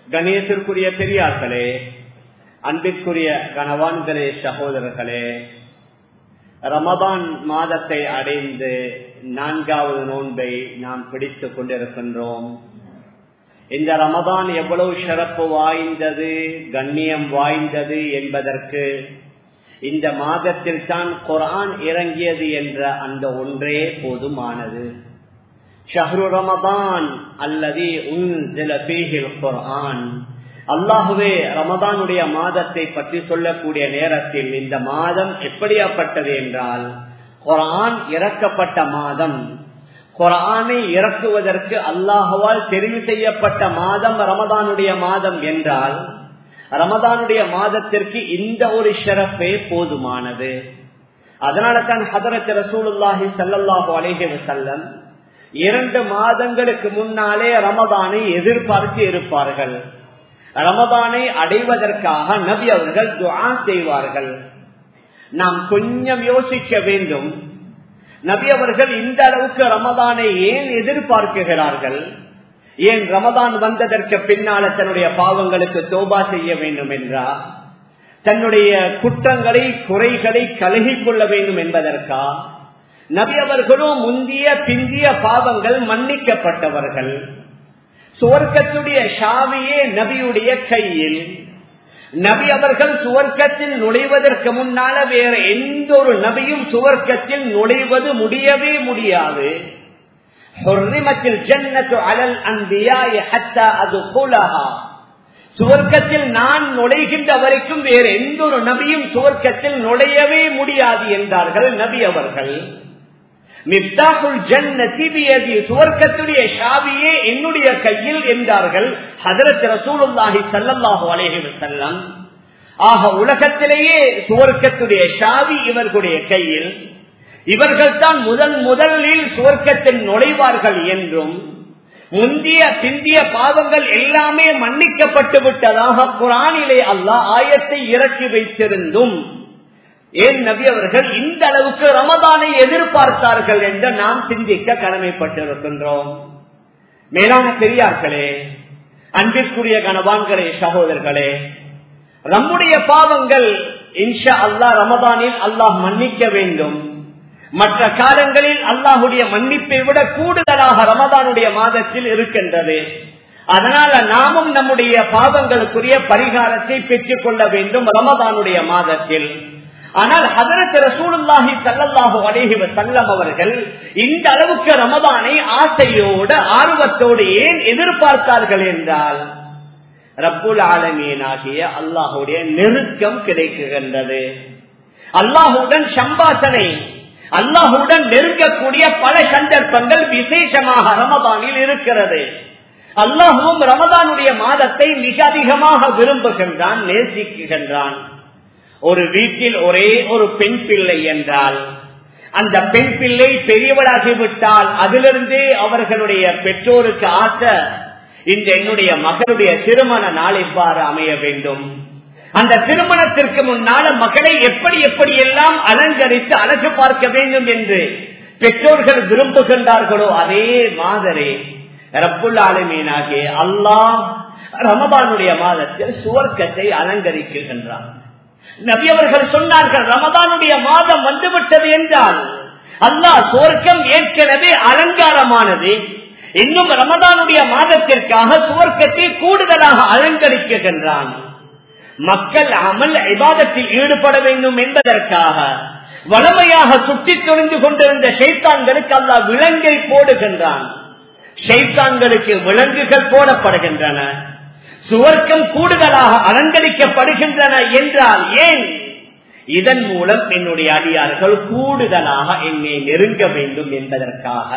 கணேசருக்குரிய பெரியார்களே, அன்பிற்குரிய கணவான்களே, சகோதரர்களே, ரமதான் மாதத்தை அடைந்து 4வது நோன்பை நாம் பிடித்துக் கொண்டிருக்கின்றோம். இந்த ரமதான் எவ்வளவு சிறப்பு வாய்ந்தது, கண்ணியம் வாய்ந்தது என்பதற்கு இந்த மாதத்தில் தான் குர்ஆன் இறங்கியது என்ற அந்த ஒன்றே போதுமானது. ஷஹ்ரு ரமதான் அல்லதி உன்ஸில ஃபீஹில் குர்ஆன். அல்லாஹ்வே ரமதானுடைய மாதத்தை பற்றி சொல்லக்கூடிய நேரத்தில் இந்த மாதம் எப்படியாப்பட்டது என்றால், குர்ஆன் இறக்கப்பட்ட மாதம். குர்ஆனை இறக்குவதற்கு அல்லாஹ்வால் தெரிவு செய்யப்பட்ட மாதம் ரமதானுடைய மாதம் என்றால், ரமதானுடைய மாதத்திற்கு இந்த ஒரு ஷரஃபே போதுமானது. அதனால தான் ஹதரத் ரசூலுல்லாஹி ஸல்லல்லாஹு அலைஹி வஸல்லம் 2 மாதங்களுக்கு முன்னாலே ரமதானை எதிர்பார்த்து இருப்பார்கள். ரமதானை அடைவதற்காக நபி அவர்கள் துஆ செய்வார்கள். நாம் கொஞ்சம் யோசிக்க வேண்டும், நபி அவர்கள் இந்த அளவுக்கு ரமதானை ஏன் எதிர்பார்க்கிறார்கள்? ஏன் ரமதான் வந்ததற்கு பின்னால தன்னுடைய பாவங்களுக்கு தௌபா செய்ய வேண்டும் என்றா, தன்னுடைய குற்றங்களை குறைகளை கலகிக் கொள்ள வேண்டும் என்பதற்கா? நபி அவர்களும் முந்திய பிந்திய பாவங்கள் மன்னிக்கப்பட்டவர்கள். சுவர்க்கத்துடைய சாவியே நபியுடைய கையில். நபி அவர்கள் சுவர்க்கத்தில் நுழைவதற்கு முன்னால வேற எந்த ஒரு நபியும் சுவர்க்கத்தில் நுழைவது முடியவே முடியாது. சுவர்க்கத்தில் நான் நுழைகின்ற வரைக்கும் வேற எந்த ஒரு நபியும் சுவர்க்கத்தில் நுழையவே முடியாது என்றார்கள் நபி அவர்கள். மிஃப்தாஹுல் ஜன்னதி பியதி, சுவர்க்கத்துடைய சாவியே என்னுடைய கையில் என்றார்கள் ஹஜ்ரத் ரசூலுல்லாஹி ஸல்லல்லாஹு அலைஹி வஸல்லம். ஆக உலகத்திலேயே சுவர்க்கத்துடைய சாவி இவர்களுடைய கையில். இவர்கள் தான் முதலில் சுவர்க்கத்தில் நுழைவார்கள் என்றும், முந்திய பிந்திய பாவங்கள் எல்லாமே மன்னிக்கப்பட்டு விட்டதாக குர்ஆனிலே அல்லாஹ் ஆயத்தை இறக்கி வைத்திருந்தும் ஏன் நபி அவர்கள் இந்த அளவுக்கு ரமதானை எதிர்பார்த்தார்கள் என்று நாம் சிந்திக்க கடமைப்பட்டிருக்கின்றோம். மேலான பெரியார்களே, அன்பிற்குரிய கணவான்களே, சகோதரர்களே, நம்முடைய பாவங்கள் இன்ஷா அல்லாஹ் ரமதானில் அல்லாஹ் மன்னிக்க வேண்டும். மற்ற காலங்களில் அல்லாஹுடைய மன்னிப்பை விட கூடுதலாக ரமதானுடைய மாதத்தில் இருக்கின்றது. அதனால நாமும் நம்முடைய பாவங்களுக்குரிய பரிகாரத்தை பெற்றுக் கொள்ள வேண்டும் ரமதானுடைய மாதத்தில். ஆனால் ஹஜ்ரத் ரசூலுல்லாஹி ஸல்லல்லாஹு அலைஹி வஸல்லம் அவர்கள் இந்த அளவுக்கு ரமதானை ஆசையோடு ஆர்வத்தோடு ஏன் எதிர்பார்த்தார்கள் என்றால், ரப்புல் ஆலமீன் ஆகிய அல்லாஹுடைய நெருக்கம் கிடைக்கின்றது. அல்லாஹுடன் சம்பாஷணை, அல்லாஹுடன் நெருங்கக்கூடிய பல சந்தர்ப்பங்கள் விசேஷமாக ரமதானில் இருக்கிறது. அல்லாஹுவும் ரமதானுடைய மாதத்தை மிக அதிகமாக விரும்புகின்றான், நேசிக்கின்றான். ஒரு வீட்டில் ஒரே ஒரு பெண் பிள்ளை என்றால், அந்த பெண் பிள்ளை பெரியவளாகிவிட்டால் அதிலிருந்தே அவர்களுடைய பெற்றோருக்கு ஆசை, இந்த என்னுடைய மகளுடைய திருமண நாள் எவ்வாறு அமைய வேண்டும், அந்த திருமணத்திற்கு முன்னால மகளை எப்படி எல்லாம் அலங்கரித்து அழகு பார்க்க வேண்டும் என்று பெற்றோர்கள் விரும்புகின்றார்களோ அதே மாதிரி ரப்புல் ஆலமீனாகிய அல்லாஹ் ரமதானுடைய மாதத்தில் சுவர்க்கத்தை அலங்கரிக்கின்றான். நபி அவர்கள் சொன்னார்கள், ரமதானுடைய மாதம் வந்துவிட்டது என்றால் அல்லாஹ் சுவர்க்கம் ஏற்கனவே அலங்காரமானது, இன்னும் ரமதானுடைய மாதத்திற்காக சுவர்க்கத்தை கூடுதலாக அலங்கரிக்கின்றான். மக்கள் அமல் இபாதத்தில் ஈடுபட வேண்டும் என்பதற்காக வளமையாக சுற்றி தொழிந்து கொண்டிருந்த ஷைத்தான்களுக்கு அல்லாஹ் விலங்கை போடுகின்றான். ஷைத்தான்களுக்கு விலங்குகள் போடப்படுகின்றன, சுவர்க்கம் கூடுதலாக அலங்கரிக்கப்படுகின்றன என்றால் ஏன்? இதன் மூலம் என்னுடைய அடியார்கள் கூடுதலாக என்னை நெருங்க வேண்டும் என்பதற்காக.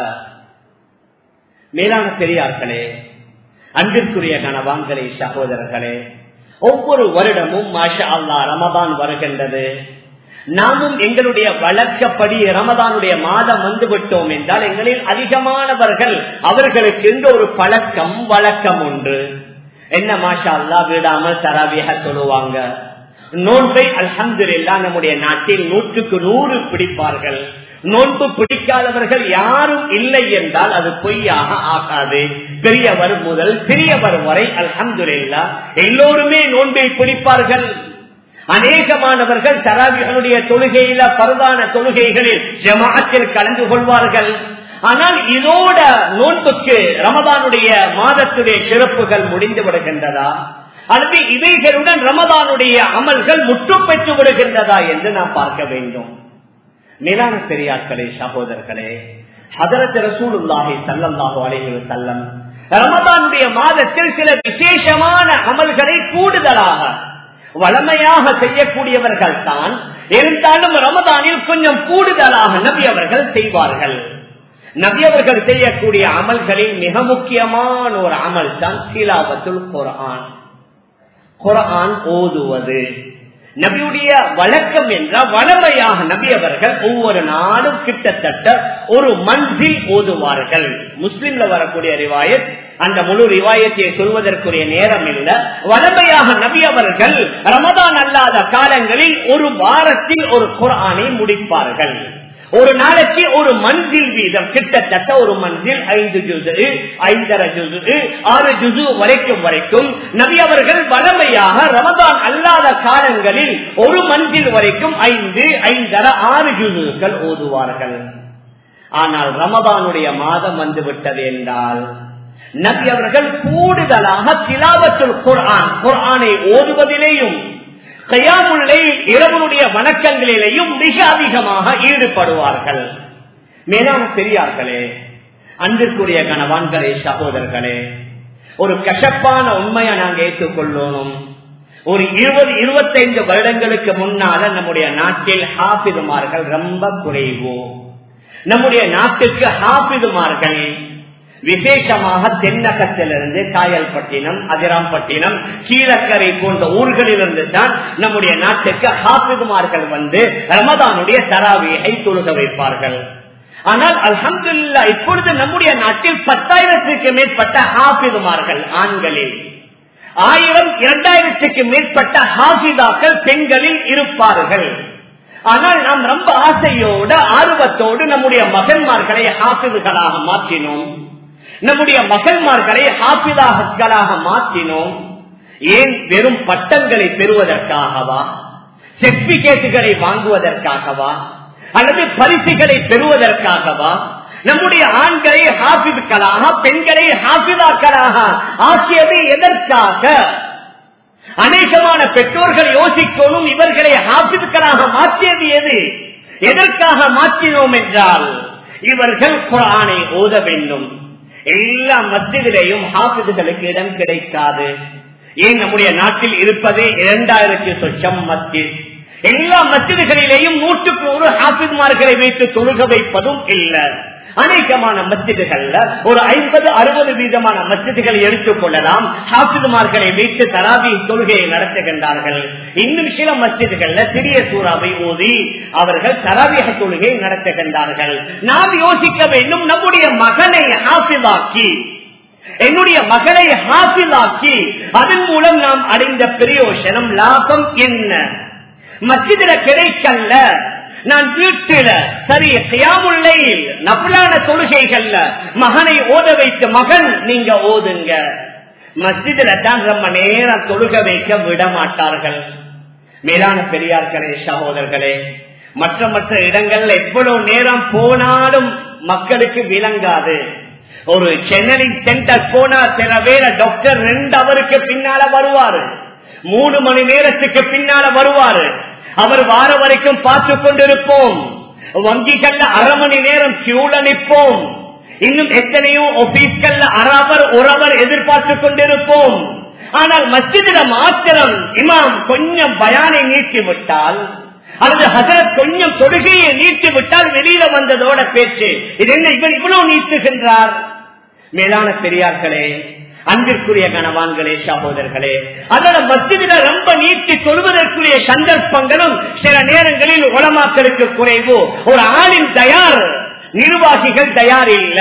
மேலான பெரியார்களே, அன்பிற்குரிய கணவான்களே, சகோதரர்களே, ஒவ்வொரு வருடமும் மாஷா அல்லாஹ் ரமதான் வருகின்றது. நாமும் எங்களுடைய வழக்கப்படி ரமதானுடைய மாதம் வந்துவிட்டோம் என்றால் எங்களில் அதிகமானவர்கள் அவர்களுக்கு இந்த ஒரு பழக்கம் வழக்கம் உண்டு. என்ன மாஷா அல்லாஹ் விடாமல் தராவியாக தொழுவாங்க. நோன்பை அல்ஹம்துலில்லாஹ் நம்முடைய நாட்டில் 100க்கு 100 பிடிப்பார்கள். நோன்பு பிடிக்காதவர்கள் யாரும் இல்லை என்றால் அது பொய்யாக ஆகாது. பெரியவர் முதல் சிறியவர் வரை அல்ஹம்துலில்லாஹ் எல்லோருமே நோன்பை பிடிப்பார்கள். அநேகமானவர்கள் தராவிகளுடைய தொழுகையில பரதான தொழுகைகளில் ஜமாஅத்தில் கலந்து கொள்வார்கள். ஆனால் இதோட நோன்புக்கு ரமதானுடைய மாதத்துடைய சிறப்புகள் முடிந்து விடுகின்றதா அல்லது இவைகளுடன் ரமதானுடைய அமல்கள் முற்று பெற்று விடுகின்றதா என்று நாம் பார்க்க வேண்டும். மேலான பெரியார்களே, சகோதரர்களே, ஹதரத் ரசூலுல்லாஹி ஸல்லல்லாஹு அலைஹி வஸல்லம் ரமதானுடைய மாதத்தில் சில விசேஷமான அமல்களை கூடுதலாக வளமையாக செய்யக்கூடியவர்கள் தான். இருந்தாலும் ரமதானில் கொஞ்சம் கூடுதலாக நபி அவர்கள் செய்வார்கள். நபி அவர்கள் செய்யக்கூடிய அமல்களில் மிக முக்கியமான ஒரு அமல் தான் திலாவத்துல் குர்ஆன், குர்ஆன் ஓதுவது. நபியுடைய வழக்கம் என்றால் வளமையாக நபி அவர்கள் ஒவ்வொரு நாளும் கிட்டத்தட்ட ஒரு மன்சில் ஓதுவார்கள். முஸ்லிம்ல வரக்கூடிய ரிவாயத், அந்த முழு ரிவாயத்தை சொல்வதற்குரிய நேரம் இல்ல. வளமையாக நபி அவர்கள் ரமதான் அல்லாத காலங்களில் ஒரு வாரத்தில் ஒரு குர்ஆனை முடிப்பார்கள். ஒரு நாளைக்கு ஒரு மன்சில் வீதம், கிட்டத்தட்ட ஒரு மன்சில் 5 ஜுஸு, 5.5 ஜுஸு, 6 ஜுஸு வரைக்கும் நபி அவர்கள் வளமையாக ரமதான் அல்லாத காலங்களில் ஒரு மன்சில் வரைக்கும் 5, 5.5, 6 ஜுஸுகள் ஓதுவார்கள். ஆனால் ரமதானுடைய மாதம் வந்துவிட்டது என்றால் நபி அவர்கள் கூடுதலாக திலாவத்துல் குர்ஆன், குர்ஆனை ஓதுவதிலேயும் கியாமுல் லைல் இரவுடைய வணக்கங்களிலேயும் மிக அதிகமாக ஈடுபடுவார்கள். மேலான பெரியார்களே, அன்பிற்குரிய கணவான்களே, சகோதரர்களே, ஒரு கசப்பான உண்மையை நாங்கள் ஏற்றுக்கொள்ளணும். ஒரு 20-25 வருடங்களுக்கு முன்னால நம்முடைய நாட்டில் ஹாஃபிதுமார்கள் ரொம்ப குறைவு. நம்முடைய நாட்டுக்கு ஹாஃபிதுமார்கள் விசேஷமாக தென்னகத்திலிருந்து காயல்பட்டினம், அதிராம்பட்டினம், கீழக்கரை போன்ற ஊர்களிலிருந்து தான் நம்முடைய நாட்டுக்கு ஹாஃபிதுமார்கள் வந்து ரமதானுடைய தராவீஹை தொழுக வைப்பார்கள். ஆனால் அல்ஹம்துலில்லாஹ் இப்பொழுது நம்முடைய நாட்டில் 10,000க்கு மேற்பட்ட ஹாஃபிதுமார்கள் ஆண்களில், 1000-2000க்கு மேற்பட்ட ஹாஃபிதாக்கள் பெண்களில் இருப்பார்கள். ஆனால் நாம் ரொம்ப ஆசையோடு ஆர்வத்தோடு நம்முடைய மகன்மார்களை ஹாஃபிதுகளாக மாற்றினோம், நம்முடைய மகன்மார்களை ஹாஃபிதாக்களாக மாற்றினோம். ஏன்? வெறும் பட்டங்களை பெறுவதற்காகவா, சர்டிபிகேட்டுகளை வாங்குவதற்காகவா, அல்லது பரிசுகளை பெறுவதற்காகவா? நம்முடைய ஆண்களை ஹாஃபிதுக்களாக, பெண்களை ஹாஃபிதாக்களாக ஆக்கியது எதற்காக? அநேகமான பெற்றோர்கள் யோசிக்கணும், இவர்களை ஹாஃபிதுக்களாக மாற்றியது எது, எதற்காக மாற்றினோம் என்றால் இவர்கள் குர்ஆனை ஓத வேண்டும். எல்லா மஸ்ஜிதிலேயும் ஹாஃபிதுகளுக்கு இடம் கிடைக்காது. ஏன்? நம்முடைய நாட்டில் இருப்பதே 2000 சொச்சம் மஸ்ஜித். எல்லா மஸ்ஜிதுகளிலேயும் 100-100 ஹாஃபிதுமார்களை வைத்து தொழுக வைப்பதும் இல்லை. அநேகமான மஸ்ஜிதுகள்ல ஒரு 50-60% மஸ்ஜிதுகளை எடுத்துக் கொள்ளலாம், ஹாஃபிதுமார்களை வைத்து தராவீஹ் தொழுகையை நடத்துகின்றார்கள். இன்னும் சில மஸ்ஜிதுகள்ல சிறிய சூறாவை ஓதி அவர்கள் தராவீஹ் தொழுகையை நடத்துகின்றார்கள். நாம் யோசிக்க வேண்டும், நம்முடைய மகனை ஹாஃபிதாக்கி, என்னுடைய மகளை ஹாஃபிதாக்கி அதன் மூலம் நாம் அடைந்த பிரயோஜனம், லாபம் என்ன? மஸ்ஜிதுல கிடைக்கல, நான் வீட்டில சரி கியாமுல் லைல் நஃபிலான தொழுகைகள்ல மகனை ஓத வைத்து, மகன் நீங்க ஓதுங்க. மஸ்ஜிதுல தான் ரொம்ப நேரம் தொழுக வைக்க விட மாட்டார்கள். மேலான பெரியார்களே, சகோதரர்களே, மற்ற இடங்கள்ல எவ்வளவு நேரம் போனாலும் மக்களுக்கு விளங்காது. ஒரு சென்னையின் சென்டர் போனா சில வேளை டாக்டர் 2 ஹவருக்கு பின்னால வருவாரு, 3 மணி நேரத்துக்கு பின்னால வருவாரு. அவர் வார வரைக்கும் பார்த்து கொண்டிருப்போம். வங்கிகள்ல 1/2 மணி நேரம் கியூல நிற்போம். இன்னும் எத்தனையோ ஆபீஸ்கள்ல 1 அவர் எதிர்பார்த்து கொண்டிருப்போம். ஆனால் மஸ்ஜிதில மாத்திரம் இமாம் கொஞ்சம் பயானை நீட்டிவிட்டால், அல்லது ஹஜரத் கொஞ்சம் தொழுகையை நீட்டிவிட்டால் வெளியில வந்ததோட பேச்சு, இது என்ன இவர் இவ்வளவு நீட்டுகின்றார்? மேலான பெரியார்களே, அன்பிற்குரிய கணவான்களே, சகோதரர்களே, அதனால மஸ்ஜிதில ரொம்ப நீட்டி தொழுவதற்குரிய சந்தர்ப்பங்களும் சில நேரங்களில் உலமாக்களுக்கு குறைவு. ஒரு ஆளின் தயார், நிர்வாகிகள் தயார் இல்ல.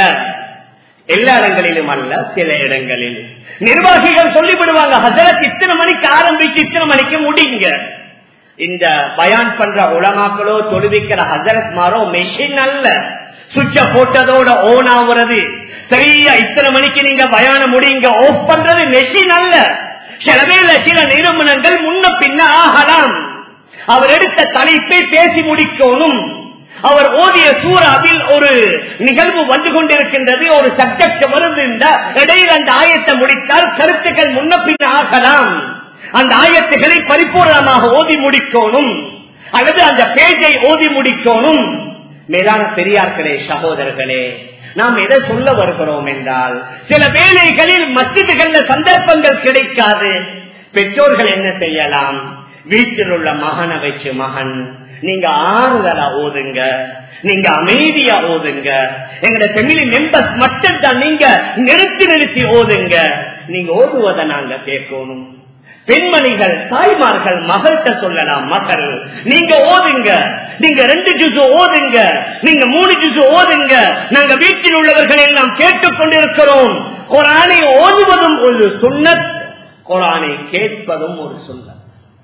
எல்லா இடங்களிலும் அல்ல, சில இடங்களில் நிர்வாகிகள் சொல்லிவிடுவாங்க, ஹஜரத் இத்தனை மணிக்கு ஆரம்பிச்சு இத்தனை மணிக்கு முடிங்க. இந்த பயான் பண்ற உலமாக்களோ தொழுவிக்கிற ஹஜரத்மாரோ மெஷின் அல்ல. சுவிட்ச போட்டதோட ஓன் ஆகுறது, சரியா இத்தனை மணிக்கு நீங்க பயான முடியுங்க ஆஃப் பண்றது மெஷின் அல்ல. சில நிறுவனங்கள் முன்ன பின்ன ஆகலாம். அவர் எடுத்த தலைப்பை பேசி முடிக்கணும். அவர் ஓதிய சூறாவில் ஒரு நிகழ்வு வந்து கொண்டிருக்கின்றது, ஒரு சப்ஜெக்ட் வருது, இடையில் அந்த ஆயத்தை முடித்தால் கருத்துக்கள் முன்ன பின்ன ஆகலாம். அந்த ஆயத்துக்களை பரிபூர்ணமாக ஓதி முடிக்கணும் அல்லது அந்த பேஜை ஓதி முடிக்கணும். மேலான பெரியார்களே, சகோதரர்களே, நாம் எதை சொல்ல வருகிறோம் என்றால், சில வேளைகளில் மஸ்ஜிதுகள்ல சந்தர்ப்பங்கள் கிடைக்காது. பெற்றோர்கள் என்ன செய்யலாம்? வீட்டில் உள்ள மகனை வச்சு, மகன் நீங்க ஆறுதலா ஓதுங்க, நீங்க அமைதியா ஓதுங்க, எங்க ஃபேமிலி மெம்பர்ஸ் மட்டும் தான் நீங்க நிறுத்தி ஓதுங்க, நீங்க ஓதுவதை நாங்க கேட்கணும். பெண்மணிகள் தாய்மார்கள் மகள்கிட்ட சொல்லலாம், மகள் நீங்க ஓதுங்க, நீங்க 2 ஜுசு ஓதுங்க, நீங்க 3 ஜுசு ஓதுங்க, நாங்க வீட்டில் உள்ளவர்கள் எல்லாம் கேட்டுக்கொண்டிருக்கிறோம். குர்ஆனை ஓதுவதும் ஒரு சுன்னத், குர்ஆனை கேட்பதும் ஒரு சுன்னத்.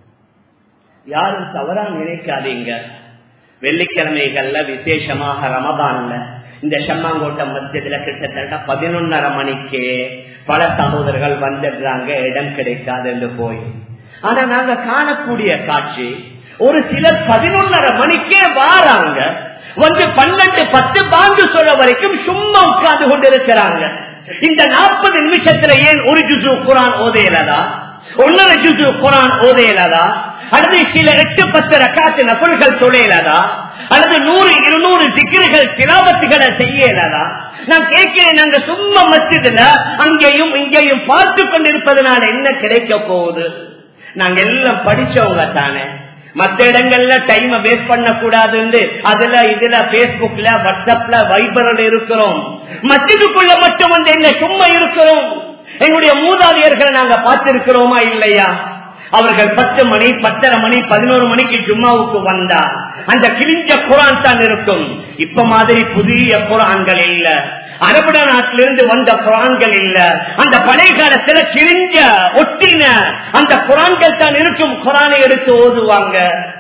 யாரும் தவறா நினைக்காதீங்க. வெள்ளிக்கிழமைகள்ல விசேஷமாக ரமதான்ல இந்த ஷம்மாங்கோட்டை மஸ்ஜிதுல கிட்டத்தட்ட 11:30 மணிக்கு பல சகோதரர்கள் வந்துடுறாங்க, இடம் கிடைக்காது என்று போய். ஆனா நாங்க காணக்கூடிய காட்சி, ஒரு சிலர் 11:30 மணிக்கே வாராங்க, வந்து 12:10 பாங்கு சொல்ல வரைக்கும் சும்மா உட்கார்ந்து கொண்டிருக்கிறாங்க. இந்த 40 நிமிஷத்துல ஏன் ஒரு ஜுசு குர்ஆன் ஓதையிலதா, 1.5 ஜுசு குர்ஆன் ஓதையிலதா, அல்லது சில 8-10 ரக்காத்து நஃபில்கள் தொலையிலதா, அல்லது 100-200 திக்ருகள் திலாவத்துகளை செய்யலதா? நான் கேட்கிறேன், நாங்க சும்மா மஸ்ஜிதுல அங்கேயும் இங்கேயும் பார்த்து கொண்டிருப்பதனால என்ன கிடைக்க போகுது? நாங்க எல்லாம் படிச்சவங்க தானே, மற்ற இடங்கள்ல டைம் வேஸ்ட் பண்ண கூடாதுன்னு அதுல இதுல பேஸ்புக்ல வாட்ஸ்அப்ல வைபர்ல இருக்கிறோம். மஸ்ஜிதுக்குள்ள மட்டும் வந்து என்ன சும்மா இருக்கிறோம்? எங்களுடைய மூதாதையர்களை நாங்க பார்த்திருக்கிறோமா இல்லையா? அவர்கள் 10 மணி 10:30 மணி 11 மணிக்கு ஜும்மாவுக்கு வந்தா அந்த கிழிஞ்ச குர்ஆன் தான் இருக்கும். இப்ப மாதிரி புதிய குர்ஆன்கள் இல்ல, அரபு நாட்டிலிருந்து வந்த குர்ஆன்கள் இல்ல, அந்த பழைய காலத்துல கிழிஞ்ச ஒட்டின அந்த குர்ஆன்கள் தான் இருக்கும். குர்ஆனை எடுத்து ஓதுவாங்க.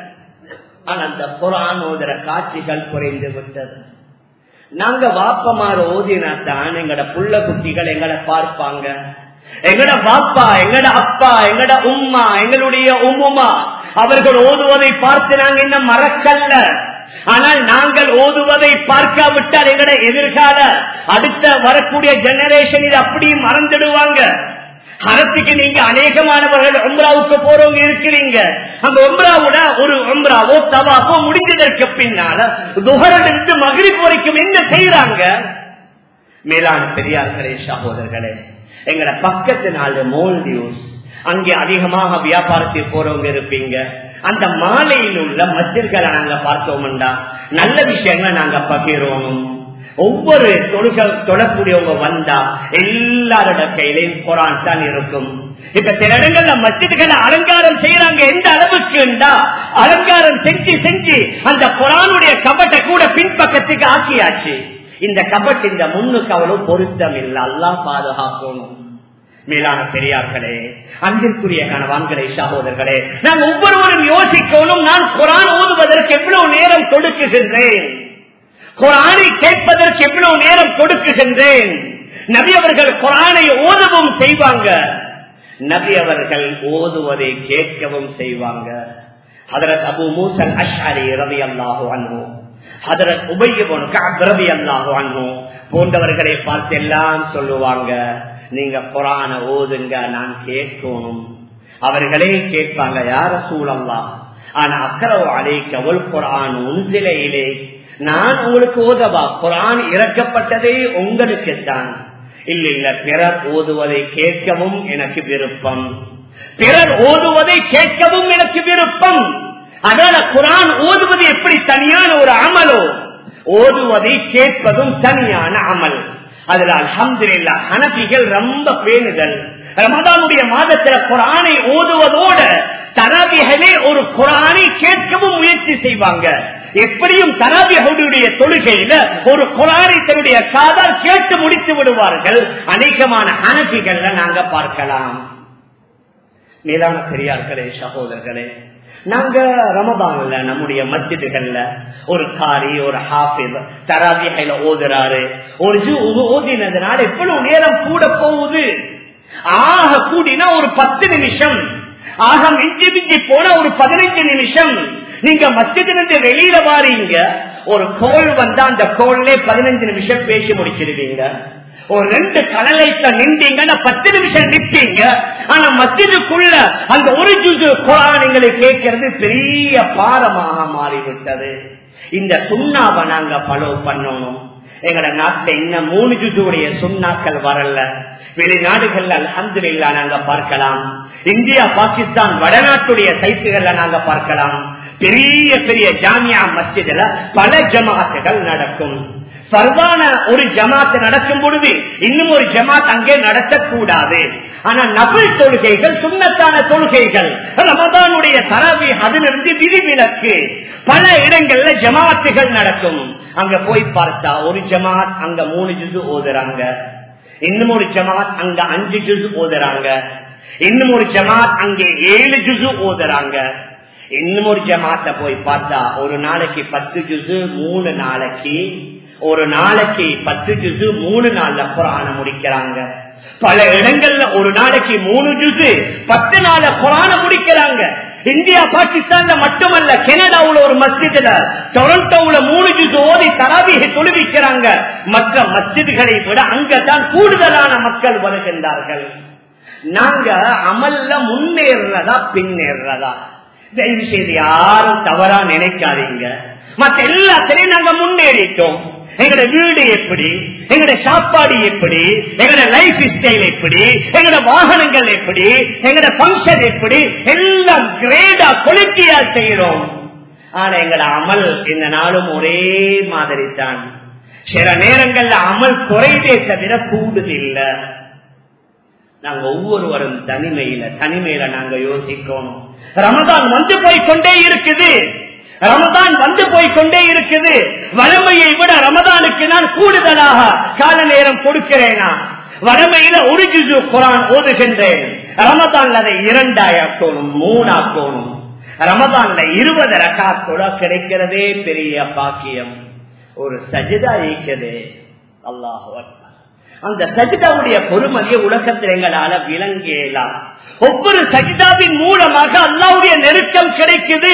ஆனா அந்த குர்ஆன் ஓதுற காட்சிகள் குறைந்து விட்டது. நாங்க வாப்பமாறு ஓதினாத்தான் எங்கட புள்ள குட்டிகள் எங்களை பார்ப்பாங்க. எங்கட பாப்பா, எங்கட அப்பா, எங்கட உம்மா, எங்களுடைய உம்முமா அவர்கள் ஓதுவதை பார்த்து நாங்க இன்னும் மறக்கல்ல. ஆனால் நாங்கள் ஓதுவதை பார்க்காவிட்டால் எங்கட எதிர்கால அடுத்த வரக்கூடிய ஜெனரேஷன் இது அப்படியே மறந்துடுவாங்க. அரசுக்கு நீங்க அநேகமானவர்கள் உம்ராவுக்கு போறவங்க இருக்கிறீங்க. அந்த உம்ராவோட ஒரு உம்ராவோ தவாஃபோ முடிஞ்சதற்கு பின்னால துஹரிலிருந்து மக்ரிப் வரைக்கும் என்ன செய்யறாங்க? மேலான பெரியார்களே, சகோதரர்களே, எங்கட பக்கத்து நாடு மால்தீவ்ஸ், அங்கே அதிகமாக வியாபாரத்தில் போறவங்க இருப்பீங்க. அந்த மாலையில் உள்ள மஸ்ஜித்களை நாங்க பார்த்தோம்டா நல்ல விஷயங்களை நாங்க பகிர்வோம். ஒவ்வொரு தொழக்கூடியவங்க வந்தா எல்லாரோட கையிலையும் குர்ஆன் தான் இருக்கும். இப்ப சில இடங்கள்ல மஸ்ஜித்களை அலங்காரம் செய்யறாங்க. எந்த அளவுக்கு அலங்காரம் செஞ்சு அந்த குர்ஆனுடைய கபட்டை கூட பின்பக்கத்துக்கு ஆக்கியாச்சு. இந்த கபட் இந்த முன்னுக்கு அவ்வளவு பொருத்தம் இல்லை. அல்லாஹ் பாதுகாக்கணும். மேலான பெரியார்களே, அன்பிற்குரிய கணவான்களே, சகோதரர்களே, நான் ஒவ்வொருவரும் யோசிக்கணும், நான் குர்ஆன் ஓதுவதற்கு எவ்வளவு நேரம் கொடுக்குகின்றேன், குர்ஆனை கேட்பதற்கு எவ்வளவு நேரம் கொடுக்குகின்றேன். நபி அவர்கள் குர்ஆனை ஓதவும் செய்வாங்க, நபி அவர்கள் ஓதுவதை கேட்கவும் செய்வாங்க. ஹதரத் அபூ மூஸா அல்-அஷ்அரி ரலியல்லாஹு அன்ஹு, ஹதரத் உபய் இப்னு கஅப் ரலியல்லாஹு அன்ஹு போன்றவர்களை பார்த்து எல்லாம் சொல்லுவாங்க, நீங்க குர்ஆனை ஓதுங்க, நான் கேட்கணும். அவர்களே கேட்பாங்க, யா ரசூலல்லாஹ் அன அக்ரவு அலைக வல் குர்ஆன் உன்ஸில இலைக், நான் உங்களுக்கு ஓதவா? குர்ஆன் இறக்கப்பட்டதே உங்களுக்கு தான். இல்ல, பிறர் ஓதுவதை கேட்கவும் எனக்கு விருப்பம், பிறர் ஓதுவதை கேட்கவும் எனக்கு விருப்பம். அதனால குர்ஆன் ஓதுவது எப்படி தனியான ஒரு அமலோ, ஓதுவதை கேட்பதும் தனியான அமல். அதுல அல்ஹம்துலில்லாஹ் ஹனபிகள் ரொம்ப பேணுதல். ரமதானுடைய மாதத்துல குர்ஆனை ஓதுவதோட தராவிஹிலே ஒரு குர்ஆனை கேட்கவும் முயற்சி செய்வாங்க. எப்படியும் தராவிஹுடைய தொழுகையில ஒரு குர்ஆனை தன்னுடைய காதால் கேட்டு முடித்து விடுவார்கள். அநேகமான ஹனபிகள்ல நாங்க பார்க்கலாம். மேலான பெரியார்களே சகோதரர்களே, நாங்க ரமதான்ல நம்முடைய மஸ்ஜிதுகள்ல ஒரு காரி ஒரு ஹாஃபிஸ் தராவிஹைல ஓதுறாரு, ஒரு ஓதினதுனால எவ்வளவு நேரம் கூட போகுது? ஆக கூடினா ஒரு 10 நிமிஷம், ஆக மிஞ்சி மிஞ்சி போன ஒரு 15 நிமிஷம். நீங்க மஸ்ஜிதிலிருந்து வெளியில வாரீங்க, ஒரு கோல் வந்தா அந்த கோல்லே 15 நிமிஷம் பேசி முடிச்சிருவீங்க. ஒரு 2 கடலைத்த நின்றீங்கன்னா 10 நிமிஷம் நிற்பீங்க. ஆனா மஸ்ஜிதுக்குள்ள அந்த ஒரு ஜுஸு குர்ஆனை கேட்கிறது பெரிய பாரமாக மாறிவிட்டது. இந்த சுண்ணாவை நாங்க ஃபாலோ பண்ணணும். எங்கட நாட்டுல இன்னும் 3 ஜுஸுடைய சுண்ணாக்கள் வரல. வெளிநாடுகள்ல அல்ஹம்துலில்லாஹ் நாங்க பார்க்கலாம். இந்தியா பாகிஸ்தான் வடநாட்டுடைய சைட்டுகள்ல நாங்க பார்க்கலாம். பெரிய பெரிய ஜாமியா மஸ்ஜிதுல பல ஜமாத்துகள் நடக்கும். ஃபர்தான ஒரு ஜமாத் நடக்கும் பொழுது இன்னும் ஒரு ஜமாத் அங்கே நடத்தக்கூடாது. ஆனா நபில் தொழுகைகள், சுன்னத்தான தொழுகைகள், ரமதானுடைய தராவீஹ் அதிலிருந்து விதிவிலக்கு. பல இடங்கள்ல ஜமாத்துகள் நடக்கும். அங்க போய் பார்த்தா ஒரு ஜமாத் அங்க 3 ஜுஸு ஓதுறாங்க, இன்னும் ஒரு ஜமாத் அங்க 5 ஜுஸு ஓதுறாங்க, இன்னும் ஒரு ஜமாத் அங்கே 7 ஜுஸு ஓதுறாங்க. இன்னும் ஒரு ஜமாத்த போய் பார்த்தா ஒரு நாளைக்கு 10 ஜுஸு, 3 நாளைக்கு, ஒரு நாளைக்கு 10 ஜுஸு 3 நாள்ல குர்ஆனை முடிக்கிறாங்க. பல இடங்கள்ல ஒரு நாளைக்கு 3 ஜுஸு 10 நாள்ல குர்ஆனை முடிக்கிறாங்க. இந்தியா பாகிஸ்தான்ல மட்டுமல்ல, கனடாவுல ஒரு மஸ்ஜிதுல, டொரண்டோவுல 3 ஜுஸு ஓதி தராவீஹ் தொழுவிக்கிறாங்க. மற்ற மஸ்ஜிதுகளை விட அங்கதான் கூடுதலான மக்கள் வருகின்றார்கள். நாங்க அமல்ல முன்னேறதா பின்னேறதா? தயவு செய்து யாரும் தவறா நினைக்காதீங்க. மற்ற எல்லாத்திலையும் நாங்க முன்னேறிட்டோம். எங்கட வீடு எப்படி, எங்கட சாப்பாடு எப்படி, எங்கட லைஃப் ஸ்டைல் எப்படி, எங்கட வாகனங்கள் எப்படி, எங்கட பங்கன் எப்படி, எல்லாம் கிரேடா குவாலிட்டியா செய்யறோம். ஆனா எங்கட அமல் இந்த நாளும் ஒரே மாதிரி தான். சில நேரங்கள்ல அமல் குறைந்தே தவிர கூடுதில்லை. நாங்க ஒவ்வொருவரும் தனிமையில நாங்க யோசிக்கணும். ரமதான் வந்து போய்கொண்டே இருக்குது, ரமதான் வந்து போய்கொண்டே இருக்குது. வளமையை விட ரமதானுக்கு நான் கூடுதலாக கால நேரம் கொடுக்கிறேனா? வளமையில ஒரு ஜுஸு குர்ஆன் ஓதுகின்றேன், ரமதான்ல அதை 2 ஆக்கணும், 3 ஆக்கணும். ரமதான்ல 20 ரக்காத் கூட கிடைக்கிறதே பெரிய பாக்கியம். ஒரு சஜிதா இருக்குது, அல்லாஹு அக்பர். அந்த சஜிதாவுடைய பொறுமதியை உலகத்தில் எங்களால விளங்கலாம். ஒவ்வொரு சஜிதாவின் மூலமாக அல்லாஹ்வுடைய நெருக்கம் கிடைக்குது.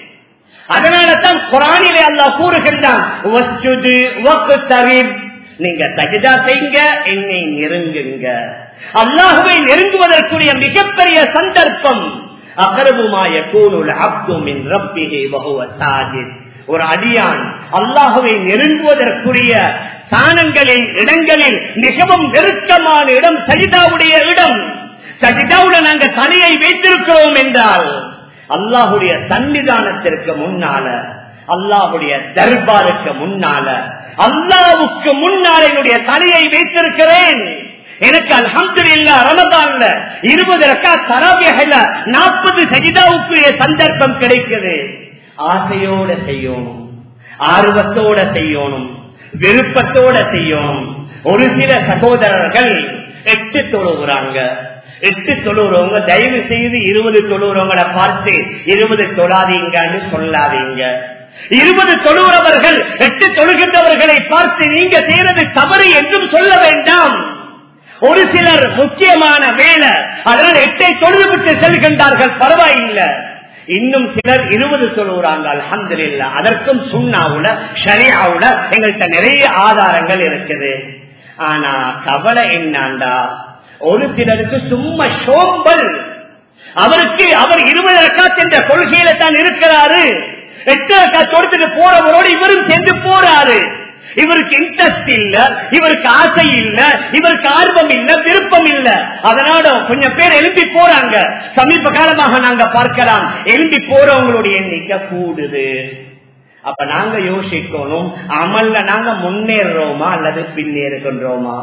அதனாலதான் குர்ஆனிலே அல்லாஹ் கூறுகின்றான், வஸ்ஜுது வக்தரிப், நீங்க சஜிதா செய்யுங்க, என்னை நெருங்குங்க. அல்லாஹ்வை நெருங்குவதற்குரிய மிகப்பெரிய சந்தர்ப்பம் அக்ரபுமா யகூனுல் அப்து மின் ரப்பிஹி வஹுவ சாஜித். ஒரு அடியான் அல்லாஹ்வை நெருங்குவதற்குரிய ஸ்தானங்களில், இடங்களில் மிகவும் நெருக்கமான இடம் சஜிதாவுடைய இடம். சஜிதாவுல நாங்க தலையை வைத்திருக்கிறோம் என்றால் அல்லாஹுடைய சன்னிதானத்திற்கு முன்னால, அல்லாஹுடைய தர்பாருக்கு முன்னால, அல்லாஹ்வுக்கு முன்னால என்னுடைய தலையை வைத்திருக்கிறேன். எனக்கு அல்ஹம்துலில்லாஹ் ரமதான்ல 20 ரக்காத் தராவீஹ்ல 40 சஜிதாவுக்குரிய சந்தர்ப்பம் கிடைக்குது. ஆசையோட செய்யணும், ஆர்வத்தோட செய்யணும், விருப்பத்தோட செய்யணும். ஒரு சில சகோதரர்கள் 8 தொழுகிறாங்க. 8 தொழுறவங்க தயவு செய்து 20 தொழுறவங்களை பார்த்து 20 தொழாதீங்கன்னு சொல்லாதீங்க. 20 தொழுகிறவர்கள் 8 தொழுகின்றவர்களை பார்த்து நீங்க செய்யறது தவறு என்றும் சொல்ல வேண்டாம். ஒரு சிலர் முக்கியமான வேலை, அதனால் 8 தொழுதுவிட்டு செல்கின்றார்கள், பரவாயில்லை. இன்னும் சிலர் 20 சொல்லுறாங்க, அல்ஹம்துலில்லாஹ். அதற்கும் சுன்னாவுல ஷரியாவுல எங்கள்கிட்ட நிறைய ஆதாரங்கள் இருக்குது. ஆனா கவலை என்னண்டா, ஒரு சிலருக்கு சும்மா சோம்பல். அவருக்கு அவர் 20 ரக்காத் என்ற கொள்கையில தான் இருக்கிறாரு. 8 ரக்காத் கொடுத்துட்டு போறவரோடு இவரும் சேர்ந்து போறாரு. இவருக்கு இன்ட்ரெஸ்ட் இல்ல, இவருக்கு ஆசை இல்ல, இவருக்கு ஆர்வம் இல்ல, விருப்பம் இல்ல. அதனால கொஞ்சம் பேர் எழும்பி போறாங்க. சமீப காலமாக நாங்க பார்க்கலாம், எழும்பி போறவங்களுடைய எண்ணிக்கை கூடுது. அப்ப நாங்க யோசிக்கணும், அமல்ல நாங்க முன்னேறோமா அல்லது பின்னேறுகின்றோமா?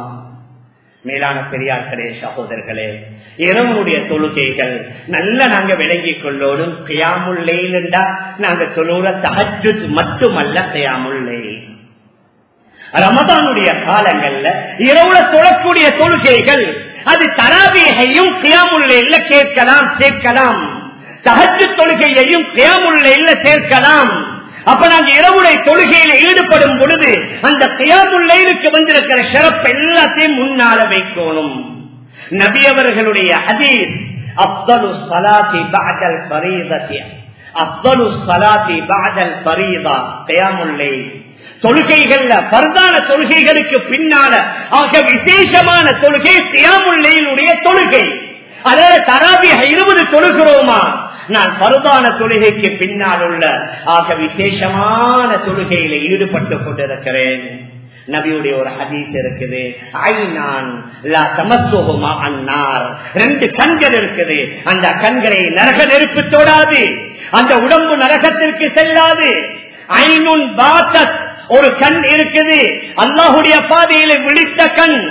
மேலான பெரியார்களே சகோதரர்களே, இரவனுடைய தொழுகைகள் நல்ல நாங்க விளங்கிக் கொள்ளோடும். கியாமுல் லைல் என்றா நாங்க தொழுற தஹஜ்ஜுத் மட்டுமல்ல, கியாமுல் லைல். ரமதானுடைய காலங்கள்ல இரவுல தொழக்கூடிய தொழுகைகள் அது தராவீஹையும் கியாமுல் லைல்ல சேர்க்கலாம், தஹஜ்ஜுத் தொழுகையையும் கியாமுல் லைல்ல சேர்க்கலாம். அப்ப நாங்க இரவுடைய தொழுகையில ஈடுபடும் பொழுது அந்த கியாமுல் லைலுக்கு வந்திருக்கிற சிறப்பு எல்லாத்தையும் முன்னால வைக்கணும். நபி அவர்களுடைய ஹதீஸ், அஃதலு ஸலாத்தி பஅதல் ஃபரீதத்தி, அஃதலு ஸலாத்தி பஅதல் ஃபரீதா கியாமுல் லைல். தொழுகைகள்ல பர்தான தொழுகைகளுக்கு பின்னால ஆக விசேஷமான தொழுகை கியாமுல் லைலுடைய தொழுகை. அதாவது தராவீஹ் 20 தொழுகிறோமா, நான் பர்தான தொழுகைக்கு பின்னால் உள்ள ஆக விசேஷமான தொழுகையில ஈடுபட்டு கொண்டிருக்கிறேன். நபியுடைய ஒரு ஹதீஸ் இருக்குது, ஐநான் லா தமஸ்ஸுஹுமா அன்னார், 2 கண்கள் இருக்குது, அந்த கண்களை நரக நெருப்பு தொடாது, அந்த உடம்பு நரகத்திற்கு செல்லாது. ஐனுன் பாத்தத், ஒரு கண் இருக்குது அல்லாஹ்வுடைய பாதையில விழித்த கண்.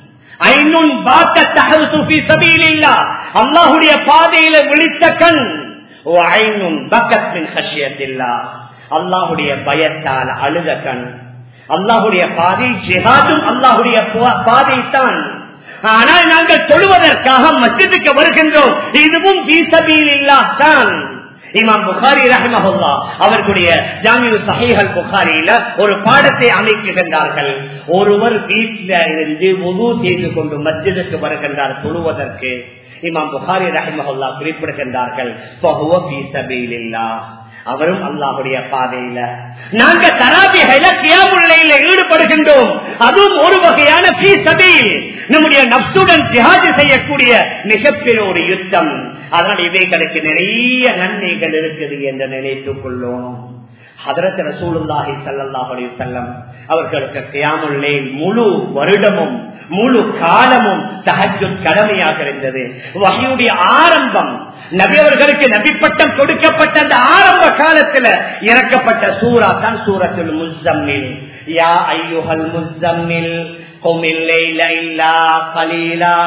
ஐனுன் பாத்தத் தஹது ஃபீ சபீலில்லாஹ், அல்லாஹ்வுடைய பாதையில விழித்த கண். ஓ ஐனுன் பக்கத் மின் ஹஷ்யத்தில்லாஹ், அல்லாஹ்வுடைய பயத்தால் அழுத கண். அல்லாஹ்வுடைய பாதை ஜிஹாதும் அல்லாஹ்வுடைய பாதை தான். ஆனால் நாங்கள் தொழுவதற்காக மஸ்ஜிதுக்கு வருகின்றோம், இதுவும் ஃபீ சபீலில்லாஹ் தான். இமாம் புகாரி ரஹிமஹுல்லாஹ் அவர்களுடைய ஜாமிஉ ஸஹீஹ் அல் புகாரியில ஒரு பாடத்தை அமைக்கின்றார்கள். ஒருவர் வீட்டில் இருந்து வுது செய்து கொண்டு மஸ்ஜிதுக்கு வருகின்றார் தொழுவதற்கு. இமாம் புகாரி ரஹிமஹுல்லாஹ் குறிப்பிடுகின்றார்கள், ஃபஹுவ ஃபீ சபீலில்லாஹ், அவரும் அல்லாஹ்வுடைய பாதையில. நாங்க தராவீஹ்ல கியாமுல் லைல்ல ஈடுபடுகின்றோம், அதுவும் ஒரு வகையான ஃபீ சபீல், நம்முடைய நஃப்ஸுடன் ஜிஹாத் செய்யக்கூடிய மிகப்பெரிய ஒரு யுத்தம். அதனால் இவைகளுக்கு நிறைய நன்மைகள் இருக்குது என்று நினைத்துக் கொள்ளும். ஹதரத் ரசூலுல்லாஹி ஸல்லல்லாஹு அலைஹி வஸல்லம் அவர்களுக்கு கியாமுல் லைல் முழு வருடமும் முழு காலமும் தஹஜ்ஜுத் கடமையாக இருந்தது. வஹ்யுடைய ஆரம்பம், நபி அவர்களுக்கு நபி பட்டம் கொடுக்கப்பட்ட அந்த ஆரம்ப காலத்துல இறக்கப்பட்ட சூரா தான் சூரத்துல் முஸம்மில். யா அய்யுஹல் முஸம்மில் குமில் லைல இல்லா கலீலா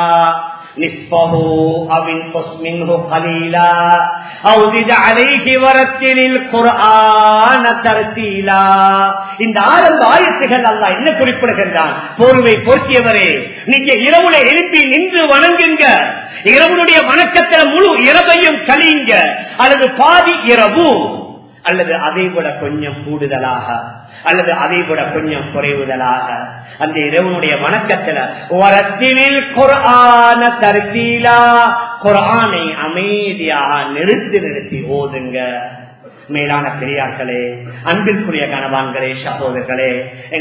நிஸ்ஃபஹு அவ் இன்குஸ் மின்ஹு கலீலா அவ் ஸித் அலைஹி வரத்திலில் குர்ஆன தர்தீலா. இந்த ஆரம்ப ஆயத்துகள் அல்லாஹ் என்ன குறிப்பிடுகின்றான்? போர்வை போர்த்தியவரே, நீங்க இரவுல எழுப்பி நின்று வணங்குங்க, இரவுடைய வணக்கத்துல முழு இரவையும் கழியுங்க, அல்லது பாதி இரவு, அல்லது அதை விட கொஞ்சம் கூடுதலாக, அல்லது அதை விட கொஞ்சம் குறைவுதலாக அந்த இரவுடைய வணக்கத்துல வரத்திலில் குர்ஆன தர்தீலா, குர்ஆனை அமைதியாக நிறுத்தி ஓதுங்க. மேலான பெரியார்களே, அன்பிற்குரிய கணவான்களே, சகோதரர்களே,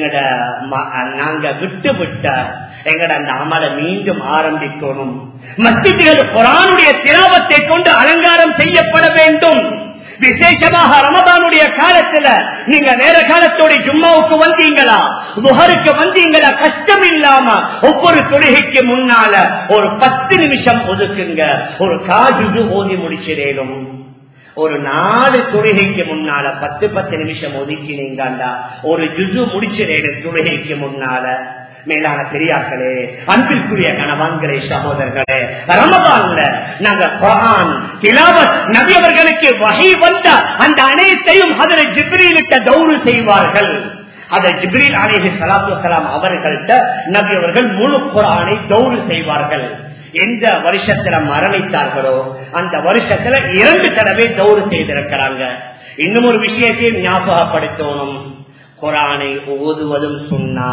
நாங்க விட்ட எங்கட அந்த அமலை மீண்டும் ஆரம்பிக்கணும். மஸ்ஜிதுகள் குர்ஆனுடைய திலாவத்தை கொண்டு அலங்காரம் செய்யப்பட வேண்டும். விசேஷமாக ரமதானுடைய காலத்துல நீங்க வேற காலத்தோட ஜும்மாவுக்கு வந்தீங்களா, துஹருக்கு வந்தீங்களா, கஷ்டம் இல்லாம ஒவ்வொரு தொழுகைக்கு முன்னால ஒரு 10 நிமிஷம் ஒதுக்குங்க. ஒரு காஜு ஓதி முடிச்சிடலும். ஒரு 4 தொழுகைக்கு முன்னால 10 நிமிஷம் ஒதுக்கினீங்கண்டா ஒரு ஜுசு முடிச்சிடலும் தொழுகைக்கு முன்னால. மேலான பெரியார்களே, அன்பிற்குரிய கணவான்களே, சகோதரர்களே, ரமதான்ல நாங்க குர்ஆன் திலாவத், நபி அவர்களுக்கு வஹி வந்த அந்த அனைத்தையும் ஹஜ்ரத் ஜிப்ரீலுக்கு தௌரு செய்வார்கள். ஹஜ்ரத் ஜிப்ரீல் அலைஹிஸ்ஸலாத்து வஸலாம் அவர்கள்ட்ட நபி அவர்கள் முழு குர்ஆனை தௌரு செய்வார்கள். எந்த வருஷத்துல மரணித்தார்களோ அந்த வருஷத்துல 2 தடவை தௌரு செய்திருக்கிறாங்க. இன்னும் ஒரு விஷயத்தை ஞாபகப்படுத்தணும், குர்ஆனை ஓதுவதும் சுன்னா,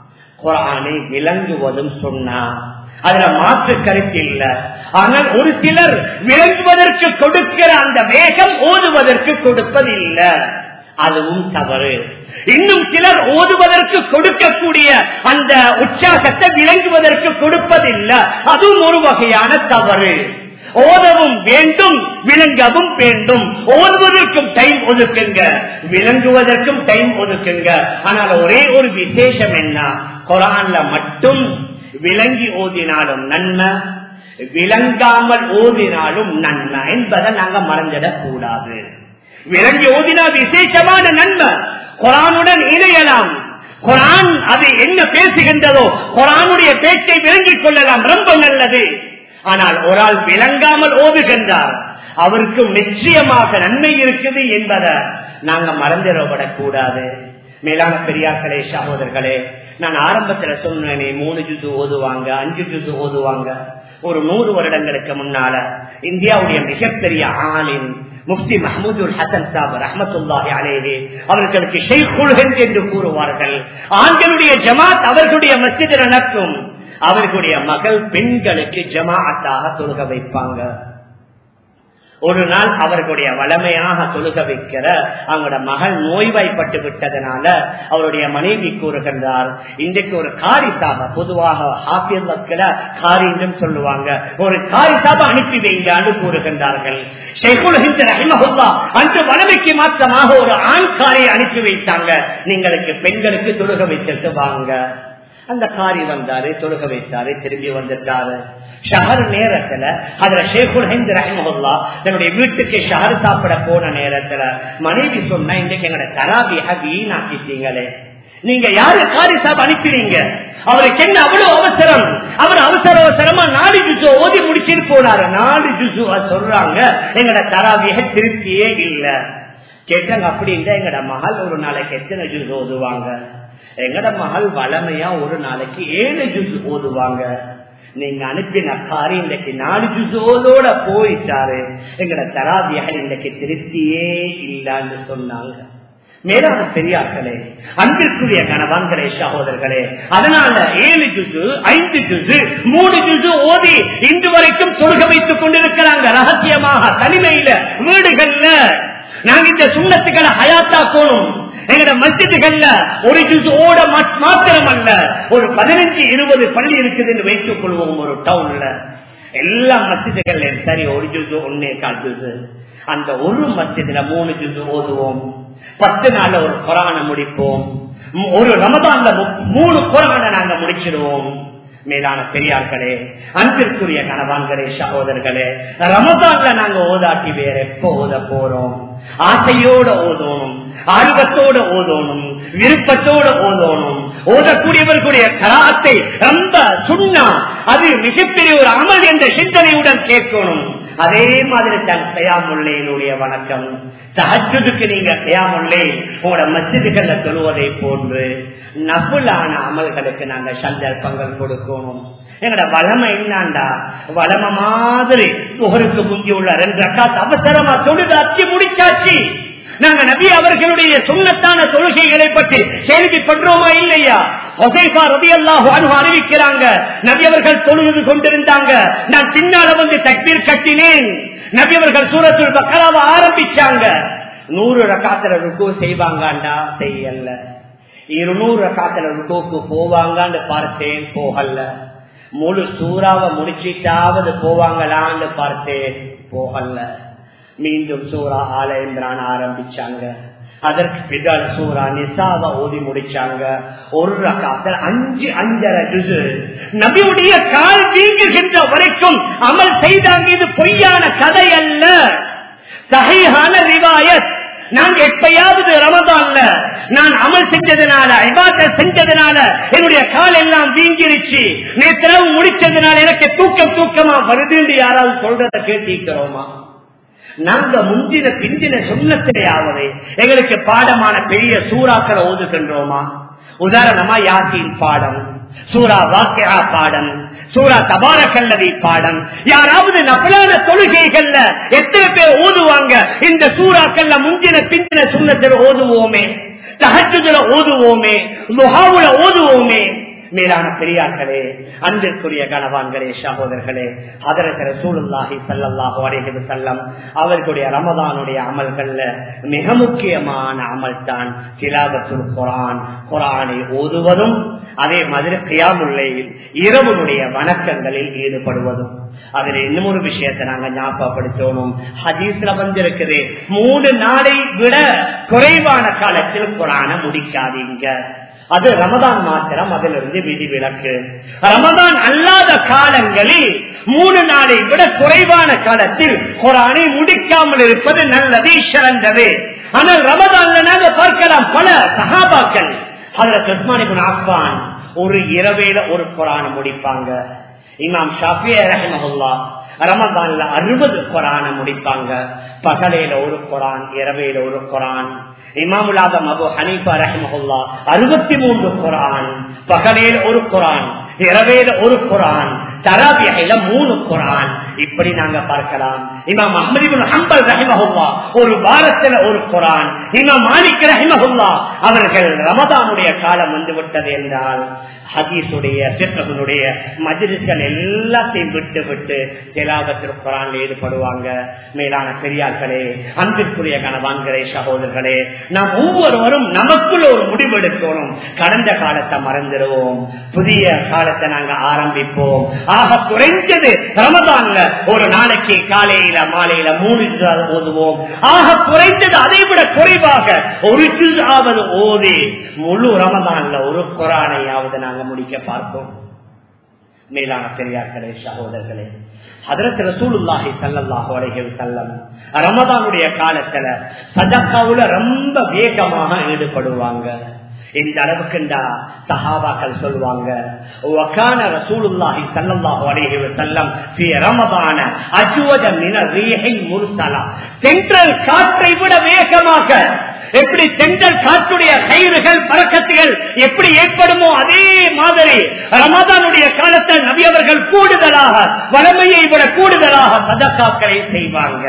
குர்ஆனை விளங்குவதும் சுன்னா, அதுல மாற்று கருத்து இல்ல. ஆனால் ஒரு சிலர் விளங்குவதற்கு கொடுக்கிற அந்த வேகம் ஓதுவதற்கு கொடுப்பதில்லை, அதுவும் தவறு. இன்னும் சிலர் ஓதுவதற்கு கொடுக்கக்கூடிய அந்த உற்சாகத்தை விளங்குவதற்கு கொடுப்பதில்லை, அதுவும் ஒரு வகையான தவறு. ஓதவும் வேண்டும், விளங்கவும் வேண்டும். ஓதுவதற்கும் டைம் ஒதுக்குங்க, விளங்குவதற்கும் டைம் ஒதுக்குங்க. ஆனால் ஒரே ஒரு விசேஷம் என்ன, குர்ஆன்ல மட்டும் விளங்கி ஓதினாலும் நன்மை, விளங்காமல் ஓதினாலும் நன்மை என்பதை நாங்க மறந்துடக் கூடாது. விளங்கி ஓதினா விசேஷமான நன்மை, குர்ஆனுடன் இணையலாம். குர்ஆன் அது என்ன பேசுகின்றதோ குர்ஆனுடைய பேச்சை விளங்கிக் கொள்ளலாம், ரொம்ப நல்லது. ஆனால் ஒரு ஆள் விளங்காமல் ஓதுகின்றார், அவருக்கும் நிச்சயமாக நன்மை இருக்குது என்பதை நாங்க மறந்துவிடக்கூடாது. மேலான பெரியார்களே, சகோதரர்களே, நான் ஆரம்பத்துல சொன்னேனே 3 ஜுசு ஓதுவாங்க, 5 ஜுசு ஓதுவாங்க. ஒரு 100 வருடங்களுக்கு முன்னால இந்தியாவுடைய மிகப்பெரிய ஆலிம் முஃப்தி மஹ்மூதுல் ஹசன் சாப் ரஹ்மத்துல்லாஹி அலைஹி அவர்களுக்கு ஷைഖுல் ஹிந்த் என்று கூறுவார்கள். ஆண்களுடைய ஜமாத் அவர்களுடைய மஸ்ஜிதில் நடக்கும். அவர்களுடைய மகள் பெண்களுக்கு ஜமாஅத்தாக தொழுக வைப்பாங்க. ஒரு நாள் அவர்களுடைய வளமையாக தொழுக வைக்கிற அவங்களோட மகள் நோய்வாய்ப்பட்டு விட்டதனால அவருடைய மனைவி கூறுகின்றார், இன்றைக்கு ஒரு காரி சாபா, பொதுவாக ஹாஃபியத்துல காரி என்றும் சொல்லுவாங்க, ஒரு காரி சாபா அனுப்பி வைங்க கூறுகின்றார்கள். ஷைഖுல் ஹிந்த் ரஹிமஹுல்லாஹ் அன்று வளமைக்கு மாற்றமாக ஒரு ஆண் காரியை அனுப்பி வைத்தாங்க, நீங்களுக்கு பெண்களுக்கு தொழுக வைத்திட்டு வாங்க. அந்த காரி வந்தாரு, தொழுக வைத்தாரு, திரும்பி வந்துட்டாரு. ஷஹர் நேரத்துல அதுல ஷைഖுல் ஹிந்த் ரஹிமஹுல்லாஹ் தன்னுடைய வீட்டுக்கு ஷஹர் சாப்பிட போன நேரத்துல மனைவி சொன்னா, இன்றைக்கு எங்களோட தராபிஹ வீணாக்கிட்டீங்களே, நீங்க யாரு காரி சாப் அனுப்பினீங்க? அவருக்கு என்ன அவ்வளவு அவசரம்? அவர் அவசரமா 4 ஜுசு ஓதி முடிச்சுட்டு போனாரு. 4 ஜுசு சொல்றாங்க, எங்களோட தராபிஹ திருப்தியே இல்ல. கேட்டாங்க, அப்படி இல்ல, எங்கட மகள் ஒரு நாளைக்கு எத்தனை ஜுசு ஓதுவாங்க? எங்கட மகள் வளமையா ஒரு நாளைக்கு 7 ஜுசு ஓதுவாங்க. நீங்க அனுப்பின காரி இன்றைக்கு 4 ஜுசோட போயிட்டாரு, எங்கட தராபிஹ இன்றைக்கு திருப்தியே இல்லன்னு சொன்னாங்க. மேலான பெரியார்களே, அன்பிற்குரிய கணவான்களே, சகோதரர்களே, அதனால 7 ஜுசு, 5 ஜுசு, 3 ஜுசு ஓதி இன்று வரைக்கும் தொழுக வைத்துக் கொண்டிருக்கிறாங்க. ரகசியமாக தனிமையில வீடுகள்ல நாங்க இந்த சுண்ணத்துக்களை ஹயாத்தாக்கணும். எங்கட மஸ்ஜிதுகள்ல ஒரு ஜுசு ஓட மாத்திரம் அல்ல, ஒரு 15-20 பள்ளி இருக்குதுன்னு வைத்துக் கொள்வோம். ஒரு டவுன்ல எல்லா மஸ்ஜிதுகள்ல சரி ஒரு ஜுசு 1.25 ஜுசு, அந்த ஒரு மஸ்ஜிதுல 3 ஜுசு ஓதுவோம். 10 நாள்ல ஒரு குர்ஆனை முடிப்போம். ஒரு ரமதான்ல 3 குர்ஆனை நாங்க முடிச்சிடுவோம். மேலான பெரியார்களே, அன்பிற்குரிய கணவான்களே, சகோதரர்களே, ரமதான்ல நாங்க ஓதாட்டி வேற எப்ப ஓத போறோம்? ஆசையோட ஓதணும், ஆர்வத்தோட ஓதணும், விருப்பத்தோட ஓதணும். ஓதக்கூடியவர்களுடைய கராத்தை ரொம்ப சுன்னா, அது மிகப்பெரிய ஒரு அமல் என்ற சிந்தனையுடன் கேட்கணும். அதே மாதிரி தான் கயாமுல்லையினுடைய வணக்கம். தஹஜ்ஜுதுக்கு நீங்க கயாமுல்லை உங்களோட மஸ்ஜிதுகள்ல தொழுவதை போன்று நஃபிலான அமல்களுக்கு நாங்க சந்தர்ப்பங்கள் கொடுக்கணும். எங்கட வளமை என்னாண்டா, வளமை மாதிரி புகருக்கு முந்தி உள்ள 2 ரக்காத் அவசரமா தொழுது அச்சு முடிச்சாச்சு. நாங்க நபி அவர்களுடைய சுன்னத்தான தொழுகைகளை பற்றி கேள்விப்படுறோமா இல்லையா? ஹுதைஃபா ரலியல்லாஹு அன்ஹு அறிவிக்கிறாங்க, நபி அவர்கள் தொழுது கொண்டிருந்தாங்க, நான் பின்னால வந்து தக்பீர் கட்டினேன். நபி அவர்கள் சூரத்துல் பக்ராவை ஆரம்பிச்சாங்க. 100 ரக்காத்துல ருக்கு செய்வாங்கடா, செய்யல. 200 ரக்காத்துல ருக்குக்கு போவாங்கன்னு பார்த்தேன், போகல. முழு சூறாவை முடிச்சிட்டாவது போவாங்களான்னு பார்த்தேன், போகல. மீண்டும் சூரா ஆல இம்ரான் ஆரம்பிச்சாங்க. அதற்கு பின்னால் சூரா நிசாவை ஓதி முடிச்சாங்க. ஒரு ரக்காத்தில் 5.5 ஜுஸு. நபியுடைய கால் வீங்குகின்ற வரைக்கும் அமல் செய்தாங்க. இது பொய்யான கதை அல்ல, சஹீஹான ரிவாயத். நாங்க எப்பயாவது ரமதான்ல நான் அமல் செஞ்சதுனால, இபாதத் செஞ்சதுனால என்னுடைய கால் எல்லாம் வீங்கிருச்சு, நேற்று முடிச்சதுனால எனக்கு தூக்கமா வருது யாராவது சொல்றத கேட்டிருக்கிறோமா? நாங்க முந்தின பிந்தின சுன்னத்திலேயாவது எங்களுக்கு பாடமான பெரிய சூறாக்களை ஓதுகின்றோமா? உதாரணமா யாசீன் பாடம், சூரா வாக்கியா பாடம், சூரா தபாரக்கல்லதி பாடம். யாராவது நஃபிலான தொழுகைகள்ல எத்தனை பேர் ஓதுவாங்க? இந்த சூறாக்கள்ல முந்தின பிந்தின சுன்னத்தில் ஓதுவோமே, தஹஜ்ஜுதுல ஓதுவோமே, லுஹாவுல ஓதுவோமே. மேலான பெரியார்களே, அன்பிற்குரிய கணவான்களே, சகோதரர்களே, ஹதரத் ரசூலுல்லாஹி ஸல்லல்லாஹு அலைஹி வஸல்லம் அவர்களுடைய ரமதானுடைய அமல்கள்ல மிக முக்கியமான அமல் தான் திலாவத்துல் குர்ஆன், குர்ஆனை ஓதுவதும், அதே மாதிரி கியாமுல் லைல் இரவுடைய வணக்கங்களில் ஈடுபடுவதும். அதுல இன்னும் ஒரு விஷயத்தை நாங்க ஞாபகப்படுத்தணும். ஹதீஸ்ல வந்திருக்குது, 3 நாளை விட குறைவான காலத்தில் குர்ஆனை முடிக்காதீங்க. அது ரமதான் மாத்திரம், அதிலிருந்து விதிவிலக்கு. ரமதான் அல்லாத காலங்களில் 3 நாளை விட குறைவான காலத்தில் குர்ஆனை முடிக்காமல் இருப்பது நல்லது, சிறந்தது. ஆனால் ரமதான்ல நாங்க பார்க்கலாம், பல சஹாபாக்கள், ஹஜ்ரத் உஸ்மான் இப்னு அஃபான் ஒரு இரவேல ஒரு குர்ஆனை முடிப்பாங்க. இமாம் ஷாஃபிஈ ரஹிமஹுல்லாஹ் ரமதான்ல 60 குர்ஆன முடிப்பாங்க. பகலையில ஒரு குர்ஆன், இரவையில ஒரு குர்ஆன். இமாமுல் ஆதம் அபு ஹனீஃபா ரஹ்மஹுல்லாஹ் 63 குர்ஆன், பகலையில ஒரு குர்ஆன், இரவையில ஒரு குர்ஆன், தராவியில 3 குர்ஆன். இப்படி நாங்க பார்க்கலாம். இமாம் அஹ்மத் இப்னு ஹம்பல் ரஹிமஹுல்லாஹ் ஒரு வாரத்துல ஒரு குர்ஆன். இமாம் மாலிக் ரஹிமஹுல்லாஹ் அவர்கள் ரமதானுடைய காலம் வந்து விட்டது என்றால் ஹதீஸுடைய ஃபிக்ஹுடைய மஜ்லிஸ்கள் எல்லாத்தையும் விட்டு விட்டு திலாவத்துல் குர்ஆன்ல ஈடுபடுவாங்க. மேலான பெரியார்களே, அன்பிற்குரிய கணவான்களே, சகோதரர்களே, நாம் ஒவ்வொருவரும் நமக்குள்ள ஒரு முடிவெடுக்கணும். கடந்த காலத்தை மறந்துடுவோம், புதிய காலத்தை நாங்க ஆரம்பிப்போம். ஆக குறைஞ்சது ரமதான்ல ஒரு நாளைக்கு காலையில மாலையில 3 ஜுஸ் ஓதுவோம். ஆக குறைந்தது அதை விட குறைவாக ஒரு ஜுஸ் ஆவது ஓதி முழு ரமதான்ல ஒரு குர்ஆனையாவது நாங்க முடிக்க பார்ப்போம். மேலான பெரியார்களே, சகோதரர்களே, ஹஜ்ரத் ரசூலுல்லாஹி ஸல்லல்லாஹு அலைஹி வஸல்லம் ரமதானுடைய காலத்துல சதகாவுல ரொம்ப வேகமாக ஈடுபடுவாங்க. இந்த அளவுக்கு சஹாபாக்கள் சொல்லுவாங்க, வகான ரசூலுல்லாஹி ஸல்லல்லாஹு அலைஹி வஸல்லம் ஃபீ ரமதான அஜ்வத மின ரீஹில் முர்சலா. தென்றல் காற்றை விட வேகமாக, எப்படி தென்றல் காற்றுடைய கயிறுகள் பறக்கத்துகள் எப்படி ஏற்படுமோ அதே மாதிரி ரமதானுடைய காலத்தில் நபி அவர்கள் கூடுதலாக, வளமையை விட கூடுதலாக சதகாக்களை செய்வாங்க.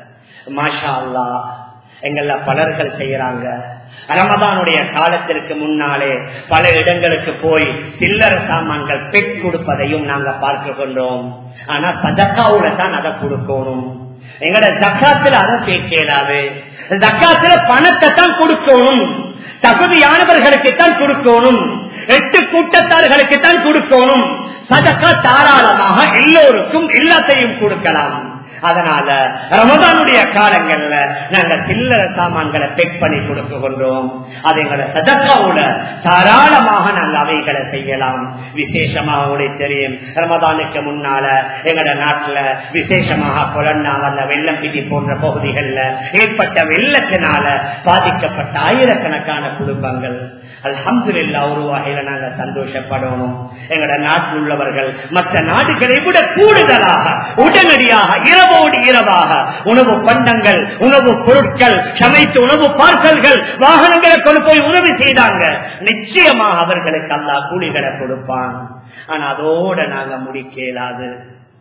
மாஷா அல்லாஹ், எங்கள பலர்கள் செய்யறாங்க. ரமதானுடைய காலத்திற்கு முன்னாலே பல இடங்களுக்கு போய் சில்லற சாமான்கள் பெட் கொடுப்பதையும் நாங்க பார்க்க கொண்டோம். ஆனா சதகாவுல தான் அதை கொடுக்கணும். எங்கட ஜக்காத்துல அதை கேட்கலாது. ஜக்காத்துல பணத்தை தான் கொடுக்கணும், தகுதியானவர்களுக்கு தான் கொடுக்கணும், 8 கூட்டத்தார்களுக்கு தான் கொடுக்கணும். சதகா தாராளமாக எல்லோருக்கும் எல்லாத்தையும் கொடுக்கலாம். அதனால ரமதானுடைய காலங்கள்ல நாங்க சில்லற சாமான்களை பெக் பண்ணி கொடுக்கின்றோம். அது எங்களோட சதகாவுல தாராளமாக நாங்க அவைகளை செய்யலாம். விசேஷமாக உங்களுக்கு தெரியும், ரமதானுக்கு முன்னால எங்களோட நாட்டுல விசேஷமாக கொலன்னாவல்ல, வெள்ளம்பிட்டி போன்ற பகுதிகளில் ஏற்பட்ட வெள்ளத்தினால பாதிக்கப்பட்ட ஆயிரக்கணக்கான குடும்பங்கள் அல்ஹம்துலில்லாஹ் ஒரு வகையில நாங்க சந்தோஷப்படணும். எங்களோட நாட்டில் உள்ளவர்கள் மற்ற நாடுகளை விட கூடுதலாக உடனடியாக இரவோடு இரவாக உணவு பண்டங்கள், உணவு பொருட்கள், சமைத்த உணவு பார்சல்கள் வாகனங்களை கொண்டு போய் உதவி செய்தாங்க. நிச்சயமாக அவர்களுக்கு அல்லாஹ் கூலிகளை கொடுப்பான். ஆனா அதோட நாங்க முடிக்க இயலாது.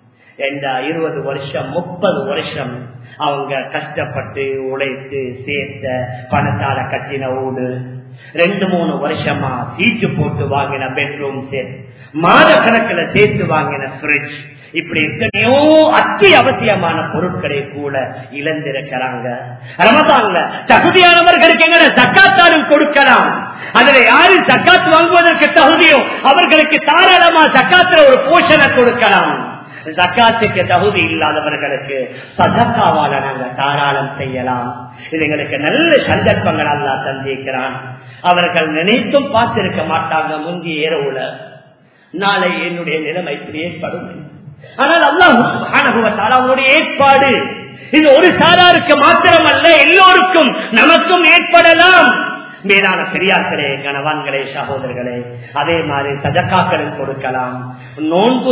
20 வருஷம் 30 வருஷம் அவங்க கஷ்டப்பட்டு உழைத்து சேர்த்த பணத்தால கட்டின ஊடு, 2-3 வருஷமா சீட்டு போட்டு வாங்கின பெட்ரூம் செட், மாத கணக்கில் சேர்த்து வாங்கின ஃப்ரிட்ஜ், இப்படி எத்தனையோ அத்தியாவசியமான பொருட்களை கூட இழந்திருக்கிறாங்க. ரமதான்ல தகுதியானவர்களுக்கு எங்களை ஜக்காத்தாலும் கொடுக்கலாம். அதுல யாரு ஜக்காத் வாங்குவதற்கு தகுதியோ அவர்களுக்கு தாராளமா ஜக்காத்துல ஒரு போஷனை கொடுக்கலாம். ஜக்காத்துக்கு தகுதி இல்லாதவர்களுக்கு சதகாவால நாங்க தாராளம் செய்யலாம். இது எங்களுக்கு நல்ல சந்தர்ப்பங்கள் அல்லாஹ் தந்திருக்கிறான். அவர்கள் நினைத்தும் பார்த்திருக்க மாட்டாங்க முந்தைய இரவுல நாளை என்னுடைய நிலைமை இப்படி ஏற்படும். ஆனால் அல்லாஹ் சுப்ஹானஹு வ தஆலா அவருடைய ஏற்பாடு இது ஒரு சாராருக்கு மாத்திரமல்ல, எல்லோருக்கும் நமக்கும் ஏற்படலாம். மேலான பெரியார்களே, கணவான்களே, சகோதரர்களே, அதே மாதிரி சதகாக்களும் கொடுக்கலாம். நோன்பு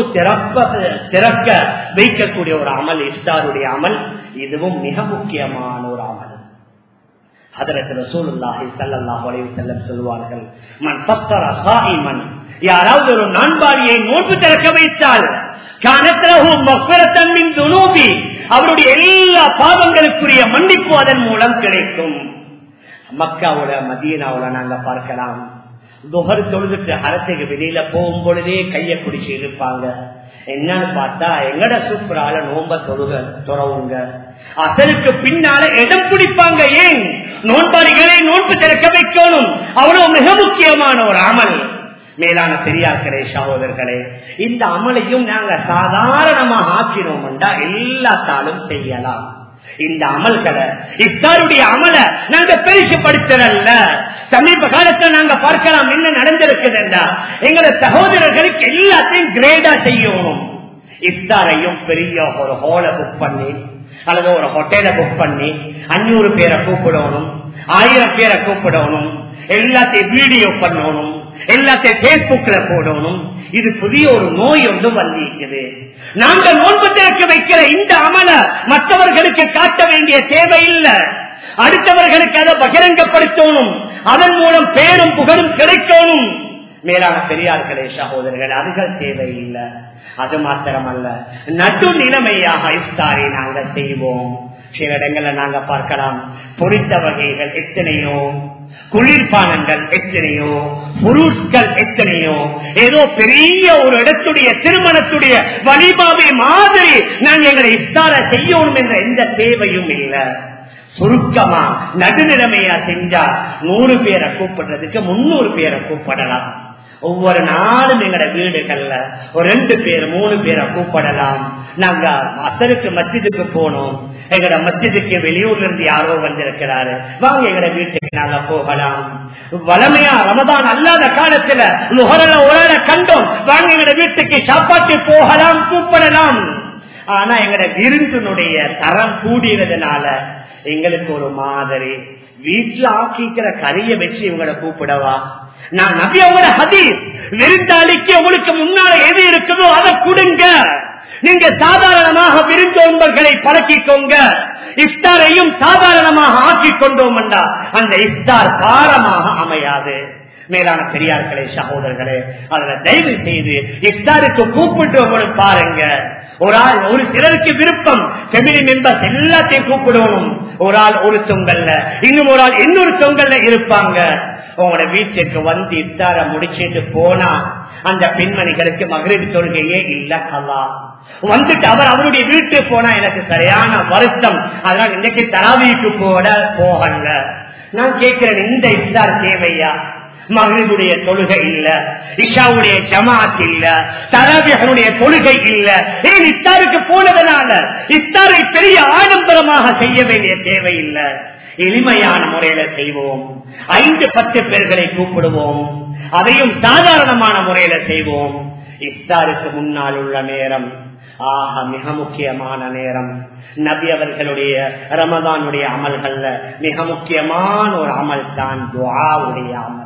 திறக்க வைக்கக்கூடிய ஒரு அமல் இஃப்தாருடைய அமல், இதுவும் மிக முக்கியமான ஒரு அமல். ஹஜ்ரத் ரசூலுல்லாஹி ஸல்லல்லாஹு அலைஹி வஸல்லம் சொல்வார்கள், மன் ஃபத்தர ஸாயிமன், யாராவது ஒரு நான்காரியை நோன்பு திறக்க வைத்தால் கானத் லஹு மக்ஃபிரத்தன் மின் துனூபி, அவருடைய எல்லா பாவங்களுக்குரிய மன்னிப்பு அதன் மூலம் கிடைக்கும். மக்காவோட மதீனாவோட நாங்க பார்க்கலாம், துஹர் தொழுதுட்டு அரசுக்கு வெளியில போகும் பொழுதே கைய குடிச்சு இருப்பாங்க. என்னன்னு பார்த்தா எங்கட சூப்பரால நோம்ப தொறவுங்க, அசலுக்கு பின்னால இடம் பிடிப்பாங்க. ஏன்? நோன்பாளிகளை நோன்பு திறக்க வைக்கணும். அவ்வளவு மிக முக்கியமான ஒரு அமல். மேலான பெரியார்களே, சகோதரர்களே, இந்த அமலையும் நாங்க சாதாரணமாக ஆக்கினோம் என்றா எல்லாத்தாலும் செய்யலாம். இந்த அமல்களை இஃப்தாருடைய அமலை நாங்க பெருசுப்படுத்தல. சமீப காலத்தில் நாங்க பார்க்கலாம் என்ன நடந்திருக்குது என்றா, எங்களை சகோதரர்களுக்கு எல்லாத்தையும் கிரேடா செய்யணும். இஃப்தாரையும் பெரிய ஒரு ஹோலை புக் பண்ணி அல்லது ஒரு ஹோட்டலை புக் பண்ணி 500 பேரை கூப்பிடணும், 1000 பேரை கூப்பிடணும், எல்லாத்தையும் வீடியோ பண்ணணும், எல்லாத்தையும் பேஸ்புக்ல போடணும். இது புதிய ஒரு நோய் ஒன்று வந்திருக்குது. நாங்கள் நோன்பு திறக்க வைக்கிற இந்த அமல மற்றவர்களுக்கு காட்ட வேண்டிய தேவை இல்லை. அடுத்தவர்களுக்கு அதை பகிரங்கப்படுத்தணும். அதன் மூலம் பேரும் புகழும் கிடைக்கணும். மேலான பெரியார்களே, சகோதரர்கள், அதுகள் தேவையில்லை. அது மாத்திரமல்ல, நடு நிலைமையாக இஃப்தாரை நாங்கள் செய்வோம். சில இடங்கள்ல நாங்க பார்க்கலாம், பொரித்த வகைகள் எத்தனையோ, குளிர்பானங்கள் எத்தனையோ, புரூட்கள் எத்தனையோ, ஏதோ பெரிய ஒரு இடத்துடைய திருமணத்துடைய வழிபாவை மாதிரி நாங்கள் எங்களை இஃப்தாரை செய்யணும் என்ற எந்த தேவையும் இல்லை. சுருக்கமா நடுநிலைமையா செஞ்சா 100 பேரை கூப்பிடுறதுக்கு 300 பேரை கூப்பிடலாம். ஒவ்வொரு நாளும் எங்கட வீடுகள்ல ஒரு 2 பேர் 3 பேரை கூப்பிடலாம். நாங்க அசருக்கு மஸ்ஜிதுக்கு போனோம், எங்கட மஸ்ஜிதுக்கு வெளியூர்ல இருந்து யாரோ வந்திருக்கிறாரு, வாங்க எங்கட வீட்டுக்கு நாங்க போகலாம். வளமையா ரமதான் அல்லாத காலத்துல முஹர்ரம்ல ஒரு ஆளை கண்டோம், வாங்க எங்கட வீட்டுக்கு சாப்பாட்டு போகலாம், கூப்பிடலாம். ஆனா எங்கட விருந்தினுடைய தரம் கூடியதுனால எங்களுக்கு ஒரு மாதிரி வீட்டுல ஆக்கிக்கிற கறியை வச்சு இவங்களை கூப்பிடவா? நான் நபி அவங்களோட ஹதீஸ், விருந்தாளிக்கு உங்களுக்கு முன்னால எது இருக்குதோ அதை கொடுங்க. நீங்க சாதாரணமாக விருந்தோன்பர்களை பழக்கிக்கோங்க. இஃப்தாரையும் சாதாரணமாக ஆக்கிக் கொண்டோம் என்றால் அந்த இஃப்தார் பாரமாக அமையாது. மேலான பெரியார்களே, சகோதரர்களே, அதுல தயவு செய்து இஃப்தாருக்கு கூப்பிட்டு பாருங்க. ஒரு சிலருக்கு விருப்பம் ஃபேமிலி மெம்பர்ஸ் எல்லாத்தையும் கூப்பிடணும். ஒரு ஆள் ஒரு தொங்கல்ல, இன்னும் ஒரு ஆள் இன்னொரு தொங்கல்ல இருப்பாங்க. உங்களோட வீட்டுக்கு வந்து இஃப்தார முடிச்சிட்டு போனா அந்த பெண்மணிகளுக்கு மக்ரிப் தொழுகையே இல்ல. கல்லா வந்துட்டு அவருடைய வீட்டுக்கு போனா எனக்கு சரியான வருத்தம், அதனால இன்னைக்கு தராவீக்கு போகல. நான் கேட்கிறேன், இந்த இஃப்தார் தேவையா? மக்ரிபுடைய தொழுகை இல்ல, இஷாவுடைய ஜமாத் இல்ல, தராவிஹுடைய தொழுகை இல்ல. ஏன் இஃப்தாருக்கு போனதனால இஃப்தாரை பெரிய ஆடம்பரமாக செய்ய வேண்டிய தேவை இல்ல. எளிமையான முறையில செய்வோம். 5-10 பேர்களை கூப்பிடுவோம், அதையும் சாதாரணமான முறையில செய்வோம். இஃப்தாருக்கு முன்னால் உள்ள நேரம் மிக முக்கியமான நேரம். நபி அவர்களுடைய ரமதானுடைய அமல்கள்ல மிக முக்கியமான ஒரு அமல் தான் துஆவுடைய அமல்.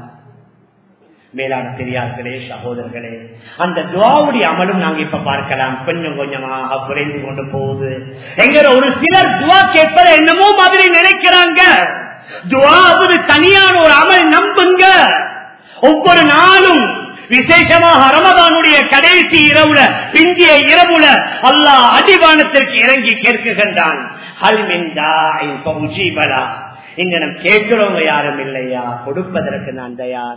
மேலான பெரியார்களே, சகோதரர்களே, அந்த துஆவுடைய அமலும் நாங்க இப்ப பார்க்கலாம், கொஞ்சம் கொஞ்சமாக குறைந்து கொண்டு போகுது. எங்க ஒரு சிலர் துஆ கேட்பத என்னமோ மாதிரி நினைக்கிறாங்க. துஆ ஒரு தனியான ஒரு அமல், நம்புங்க. ஒவ்வொரு நாளும் விசேஷமாக ரமதானுடைய கடைசி இரவுல, பிந்திய இரவுல அல்லாஹ் அடிவானத்திற்கு இறங்கி கேட்கின்றான். இங்க நம் கேட்கிறவங்க யாரும் இல்லையா? கொடுப்பதற்கு நான் தயார்.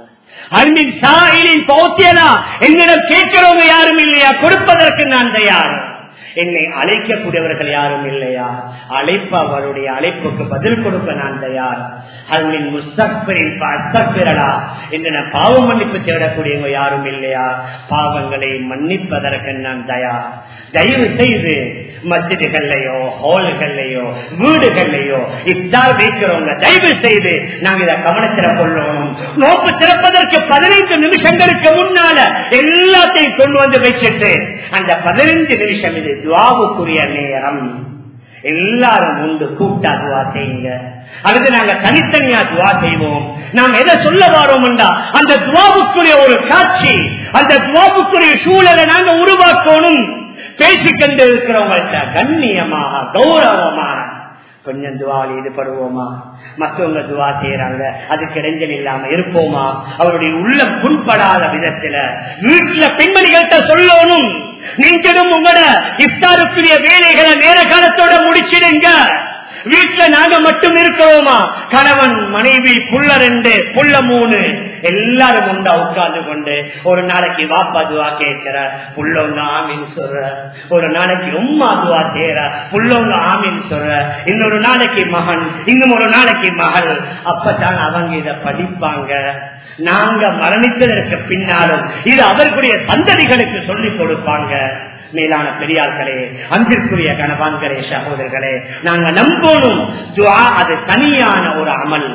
என்னிடம் கேட்கிறவங்க யாரும் இல்லையா? கொடுப்பதற்கு நான் தயார். என்னை அழைக்கக்கூடியவர்கள் யாரும் இல்லையா? அழைப்பவருடைய அழைப்புக்கு பதில் கொடுக்க நான் தயார். என்ன பாவம் மன்னிப்பு தேடக்கூடியவங்க யாரும் இல்லையா? பாவங்களை மன்னிப்பதற்கு நான் தயார். தயவு செய்து மஸ்ஜிதுகள்லயோ ஹால்கள்லயோ வீடுகள்லயோ இஃப்தார் வைக்கிறவங்க தயவு செய்து நாங்க இதை கவனத்தில் கொள்ளணும். நோக்கு திறப்பதற்கு 15 நிமிஷங்களுக்கு முன்னால எல்லாத்தையும் கொண்டு வந்து வச்சுட்டு அந்த 15 நிமிஷம் இது துஆவுக்குரிய நேரம். எல்லாரும் உண்டு கூட்டா துஆ செய்யுங்க, அல்லது நாங்க தனித்தனியா துஆ செய்வோம். நாம் எதை சொல்ல வாரோம் என்றா அந்த துஆவுக்குரிய ஒரு காட்சி, அந்த துஆவுக்குரிய சூழலை நாங்க உருவாக்கணும். பேசிக்கொண்டு இருக்கிறவங்கள்ட்ட கண்ணியமாக கௌரவமாக கொஞ்சம் துஆவில் ஈடுபடுவோமா? மற்றவங்க துஆ செய்யறாங்க, அதுக்கு இடைஞ்சல் இல்லாம இருப்போமா? அவருடைய உள்ளம் புண்படாத விதத்துல வீட்டுல பெண்மணிகள்கிட்ட சொல்லணும், நீங்களும் உங்களோட இஃப்தாருக்குரிய வேலைகளை நேர காலத்தோட முடிச்சிடுங்க. வீட்டுல நாங்க மட்டும் இருக்கிறோமா? கணவன் மனைவி புள்ள 2 புள்ள 3 எல்லாரும் உண்டா உட்கார்ந்து கொண்டு ஒரு நாளைக்கு வாப்பா துவா கேட்கிற புள்ளவங்க ஆமீன் சொல்ற, ஒரு நாளைக்கு உம்மா துவா செய்யற புள்ளவங்க ஆமீன் சொல்ற, இன்னொரு நாளைக்கு மகன், இன்னும் ஒரு நாளைக்கு மகள். அப்பதான் அவங்க இத படிப்பாங்க. நாங்க மரணித்ததற்கு பின்னாலும் இது அவர்களுடைய சந்ததிகளுக்கு சொல்லிக் கொடுப்பாங்க. மேலான பெரியார்களே, அன்பிற்குரிய கணவான்களே, சகோதரர்களே, நாங்க நம்பணும் துஆ அது தனியான ஒரு அமல்.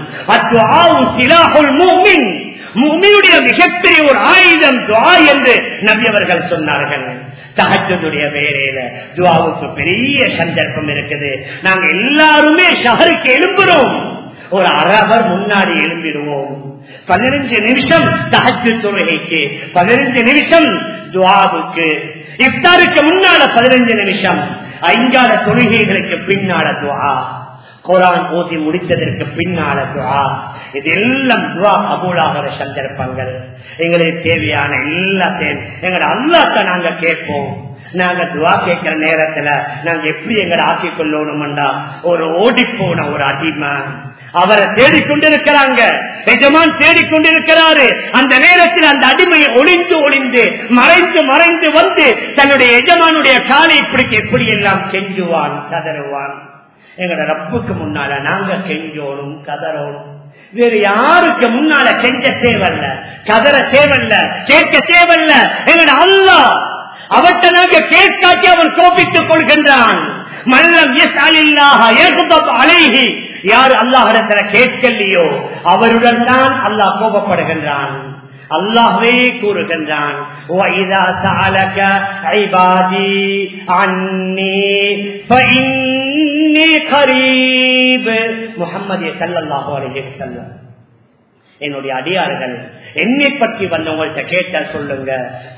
முஃமினுடைய மிகப்பெரிய ஒரு ஆயுதம் துஆ என்று நபி அவர்கள் சொன்னார்கள். தஹஜ்ஜுடைய வேளையில துஆவுக்கு பெரிய சந்தர்ப்பம் இருக்குது. நாங்க எல்லாருமே ஷஹருக்கு எழும்புறோம். ஒரு அரவர் முன்னாடி எழும்பிடுவோம். 15 நிமிஷம் தஹஜ்ஜுத் தொழுகைக்கு, 15 நிமிஷம் துஆவுக்கு, இஃப்தாருக்கு முன்னால 15 நிமிஷம், 5 தொழுகைகளுக்கு பின்னால துஆ, குர்ஆன் ஓதி முடித்ததற்கு பின்னால துஆ. இதெல்லாம் துஆ கபூலாகிற சந்தர்ப்பங்கள். எங்களுக்கு தேவையான எல்லாத்தையும் எங்களை அல்லாஹ்ட்ட நாங்க கேட்போம். நாங்க துஆ கேட்கிற நேரத்துல நாங்க எப்படி எங்களை ஆக்கிக் கொள்ளணும்டா, ஒரு ஓடி போன ஒரு அடிமை அவரை தேடிக்கொண்டிருக்கிறாங்க, எஜமான் தேடிக்கொண்டிருக்கிறாரு. அந்த நேரத்தில் அந்த அடிமையை ஒளிந்து ஒளிந்து மறைந்து மறைந்து வந்து தன்னுடைய எஜமானுடைய காலை பிடிக்க எப்படி எல்லாம் கெஞ்சுவான், கதறுவான். எங்களோட ரப்புக்கு முன்னால நாங்க கெஞ்சோணும், கதறோணும். வேறு யாருக்கு முன்னால கெஞ்ச தேவல்ல, கதற தேவல்ல, கேட்க தேவல்ல. எங்களோட அல்லாஹ் அவற்றை நாங்க கேட்காட்டி அவன் கோபித்துக் கொள்கின்றான். மல்லம் யஸ்அலில்லாஹ யக்தப் அலைஹி, யார் அல்லாஹ்விடத்துல கேட்கலையோ அவருடன் தான் அல்லாஹ் கோபப்படுகின்றான். அல்லாஹ்வே கூறுகின்றான், وَإِذَا سَأَلَكَ عِبَادِي عَنِّي فَإِنِّي قَرِيبٌ. முஹம்மது ஸல்லல்லாஹு அலைஹி வஸல்லம், என்னுடைய அடியார்கள் என்னை பற்றி வந்தவங்கள்ட்ட கேட்ட சொல்லுங்க,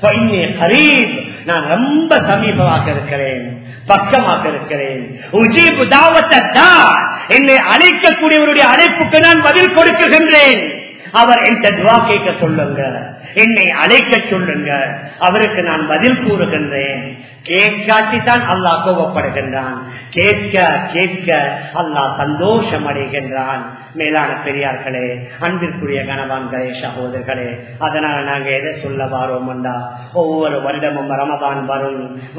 நான் ரொம்ப சமீபமாக இருக்கிறேன், பக்கமாக இருக்கிறேன். என்னை அழைக்கக்கூடியவருடைய அழைப்புக்கு நான் பதில் கொடுக்குகின்றேன். அவர் என்ற துவா கேட்க சொல்லுங்க, என்னை அழைக்க சொல்லுங்க, அவருக்கு நான் பதில் கூறுகின்றேன். கேட்காட்டித்தான் அல்லாஹ் கோபப்படுகின்றான், கேட்க கேட்க அல்லாஹ் சந்தோஷம் அடைகின்றான். மேலான பெரியார்களே, அன்பிற்குரிய கணவான்களே, சகோதரர்களே, அதனால நாங்க எதை சொல்ல வாரோம்டா, ஒவ்வொரு வருடமும் ரமதான் வரும்.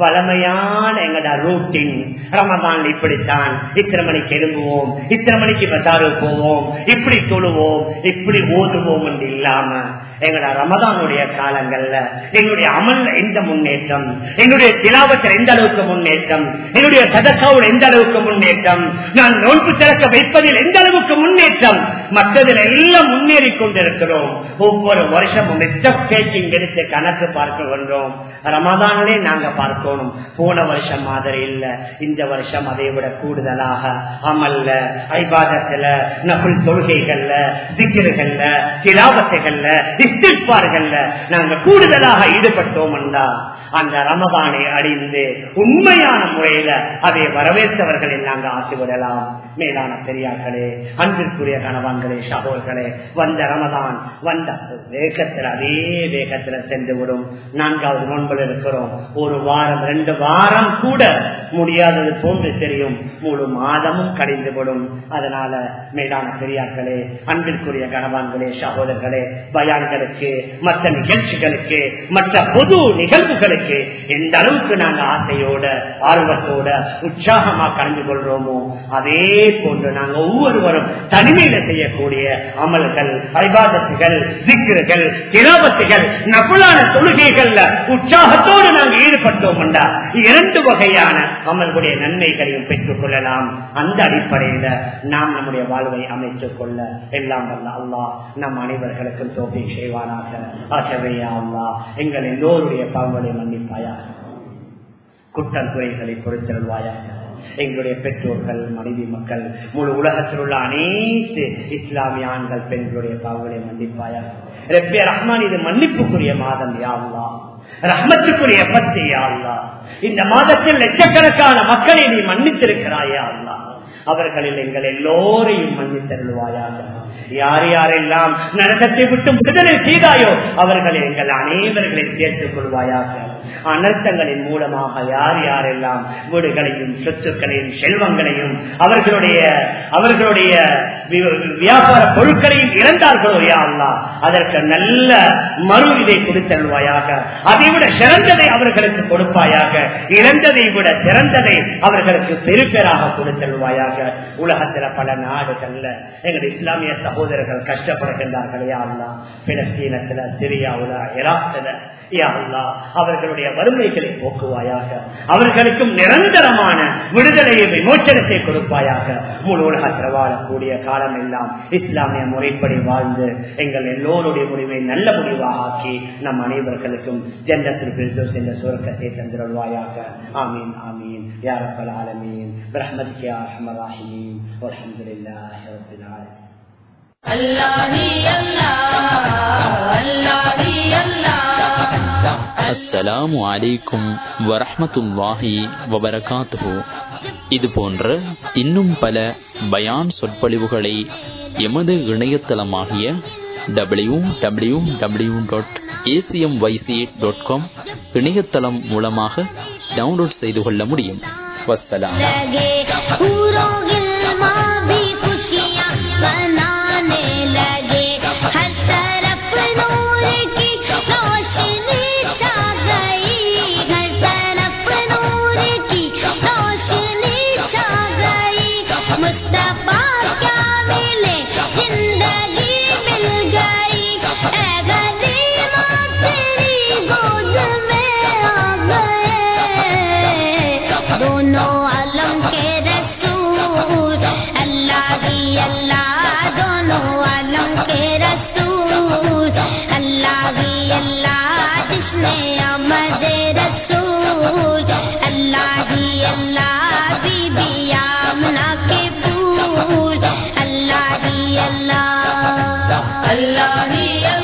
வளமையான எங்கட ரூட்டின் ரமதான் இப்படித்தான், இத்தனை மணிக்கு எழும்புவோம், இத்தனை மணிக்கு பஜாரு போவோம், இப்படி தொழுவோம், இப்படி ஓதுவோம் என்று இல்லாம எங்கட ரமதானுடைய காலங்கள்ல என்னுடைய அமல்ல எந்த முன்னேற்றம், என்னுடைய திலாவத்தில் எந்த அளவுக்கு முன்னேற்றம், என்னுடைய சதக்காவில் எந்த அளவுக்கு முன்னேற்றம், நான் நோன்பு திறக்க வைப்பதில் எந்த அளவுக்கு முன்னேற்றம், மற்றதில் எல்லாம் முன்னேறி கொண்டிருக்கிறோம். ஒவ்வொரு வருஷமும் எடுத்து கணக்கு பார்க்கின்றோம். ரமதானிலே நாங்க பார்க்கணும், போன வருஷம் மாதிரி இல்ல, இந்த வருஷம் அதை விட கூடுதலாக அமல்ல, ஐபாதத்துல, நஃபில் தொழுகைகள்ல, திக்ருகள்ல, திலாவத்துகள்ல, இஸ்திக்பார்கள்ல நாங்க கூடுதலாக ஈடுபட்டோம் என்றால் அந்த ரமதானை அடைந்து உண்மையான முறையில அதை வரவேற்றவர்களை நாங்கள் ஆக்கிவிடலாம். மேலான பெரியார்களே, அன்பிற்குரிய கணவான்களே, சகோதரர்களே, வந்த ரமதான் வந்த வேகத்தில் அதே வேகத்தில் சென்று விடும். 4வது நோன்பில் இருக்கிறோம். ஒரு வாரம் 2 வாரம் கூட முடியாதது போன்று தெரியும், முழு மாதமும் கழிந்துவிடும். அதனால மேலான பெரியார்களே, அன்பிற்குரிய கணவான்களே, சகோதரர்களே, பயான்களுக்கு, மற்ற நிகழ்ச்சிகளுக்கு, மற்ற பொது நிகழ்வுகளுக்கு எந்த அளவுக்கு நாங்க ஆசையோட ஆர்வத்தோட உற்சாகமா கலந்து கொள்றோமோ அதே போன்று நாங்க ஒவ்வொருவரும் தனிமையில செய்யக்கூடிய அமல்கள், ஐபாதத்துகள், திக்ருகள், திலாவத்துகள், நஃபிலான தொழுகைகள்ல உற்சாகத்தோடு நாங்கள் ஈடுபட்டோம் என்றா 2 வகையான அமல்களுடைய நன்மைகளையும் பெற்றுக் கொள்ளலாம். அந்த அடிப்படையில நாம் நம்முடைய வாழ்வை அமைத்துக் கொள்ள எல்லாம் வல்ல அல்லாஹ் நம் அனைவர்களுக்கும் தௌஃபீக் செய்வானாக. ஆகவே அல்லாஹ் எங்கள் எல்லோருடைய பாவங்களை மன்னிப்பாயாக, குற்றம் குறைகளை பொறுத்தருள்வாயாக. எங்களுடைய பெற்றோர்கள், மனைவி, மக்கள், முழு உலகத்தில் உள்ள அனைத்து இஸ்லாமிய ஆண்கள், பெண்களுடைய பாவங்களை மன்னிப்பாயாக. ரப்பே ரஹ்மான், இது மன்னிப்புக்குரிய மாதம் யா அல்லாஹ், ரஹ்மத்துக்குரிய பத்து யா அல்லாஹ். இந்த மாதத்தில் லட்சக்கணக்கான மக்களை நீ மன்னித்திருக்கிறாயா அல்லாஹ், அவர்களில் எங்கள் எல்லோரையும் மன்னித்தருள்வாயாக. யார் யாரெல்லாம் நரகத்தை விட்டு விடுதலை செய்தாயோ அவர்களை எங்கள் அனைவர்களையும் சேர்த்துக் கொள்வாயாக. அனர்த்தங்களின் மூலமாக யார் யாரெல்லாம் வீடுகளையும், சொத்துக்களையும், செல்வங்களையும், அவர்களுடைய வியாபார பொருட்களையும் இழந்தார்களோ யா அல்லாஹ், அதற்கு நல்ல மறு இதை கொடுத்தல்வாயாக. அதைவிட சிறந்ததை அவர்களுக்கு கொடுப்பாயாக, இழந்ததை விட சிறந்ததை அவர்களுக்கு பெருப்பெறாக கொடுத்தல்வாயாக. உலகத்துல பல நாடுகள்ல எங்கள் இஸ்லாமிய சகோதரர்கள் கஷ்டப்படுகின்றார்கள் யா அல்லாஹ். பிலஸ்தீனத்துல, சிரியாவுல, ஈராக்ல யா அல்லாஹ் அவர்களுடைய வறுமைகளை போக்குவாயாக. அவர்களுக்கும் நிரந்தரமான விடுதலையை, விமோச்சனத்தை கொடுப்பாயாக. முழு உலகத்தில் வாழக்கூடிய காலம் எல்லாம் இஸ்லாமிய முறைப்படி வாழ்ந்து எங்கள் எல்லோருடைய முடிவை நல்ல முடிவாக ஆக்கி நம் அனைவர்களுக்கும் ஜன்னத்துல் ஃபிர்தௌஸ் என்ற சுவர்க்கத்தை தந்திருவாயாக. ஆமீன் ஆமீன் யா ரப்பல் ஆலமீன். برحمتك يا ارحم الراحمين والحمد لله رب العالمين. அஸ்ஸலாமு அலைக்கும் வரஹ்மத்துல்லாஹி வபரகாத்துஹு. இது போன்ற இன்னும் பல பயான் சொற்பொழிவுகளை எமது இணையதளமாகிய www.acmyc.com இணையதளம் மூலமாக டவுன்லோட் செய்து கொள்ள முடியும். வஸ்ஸலாம். Allah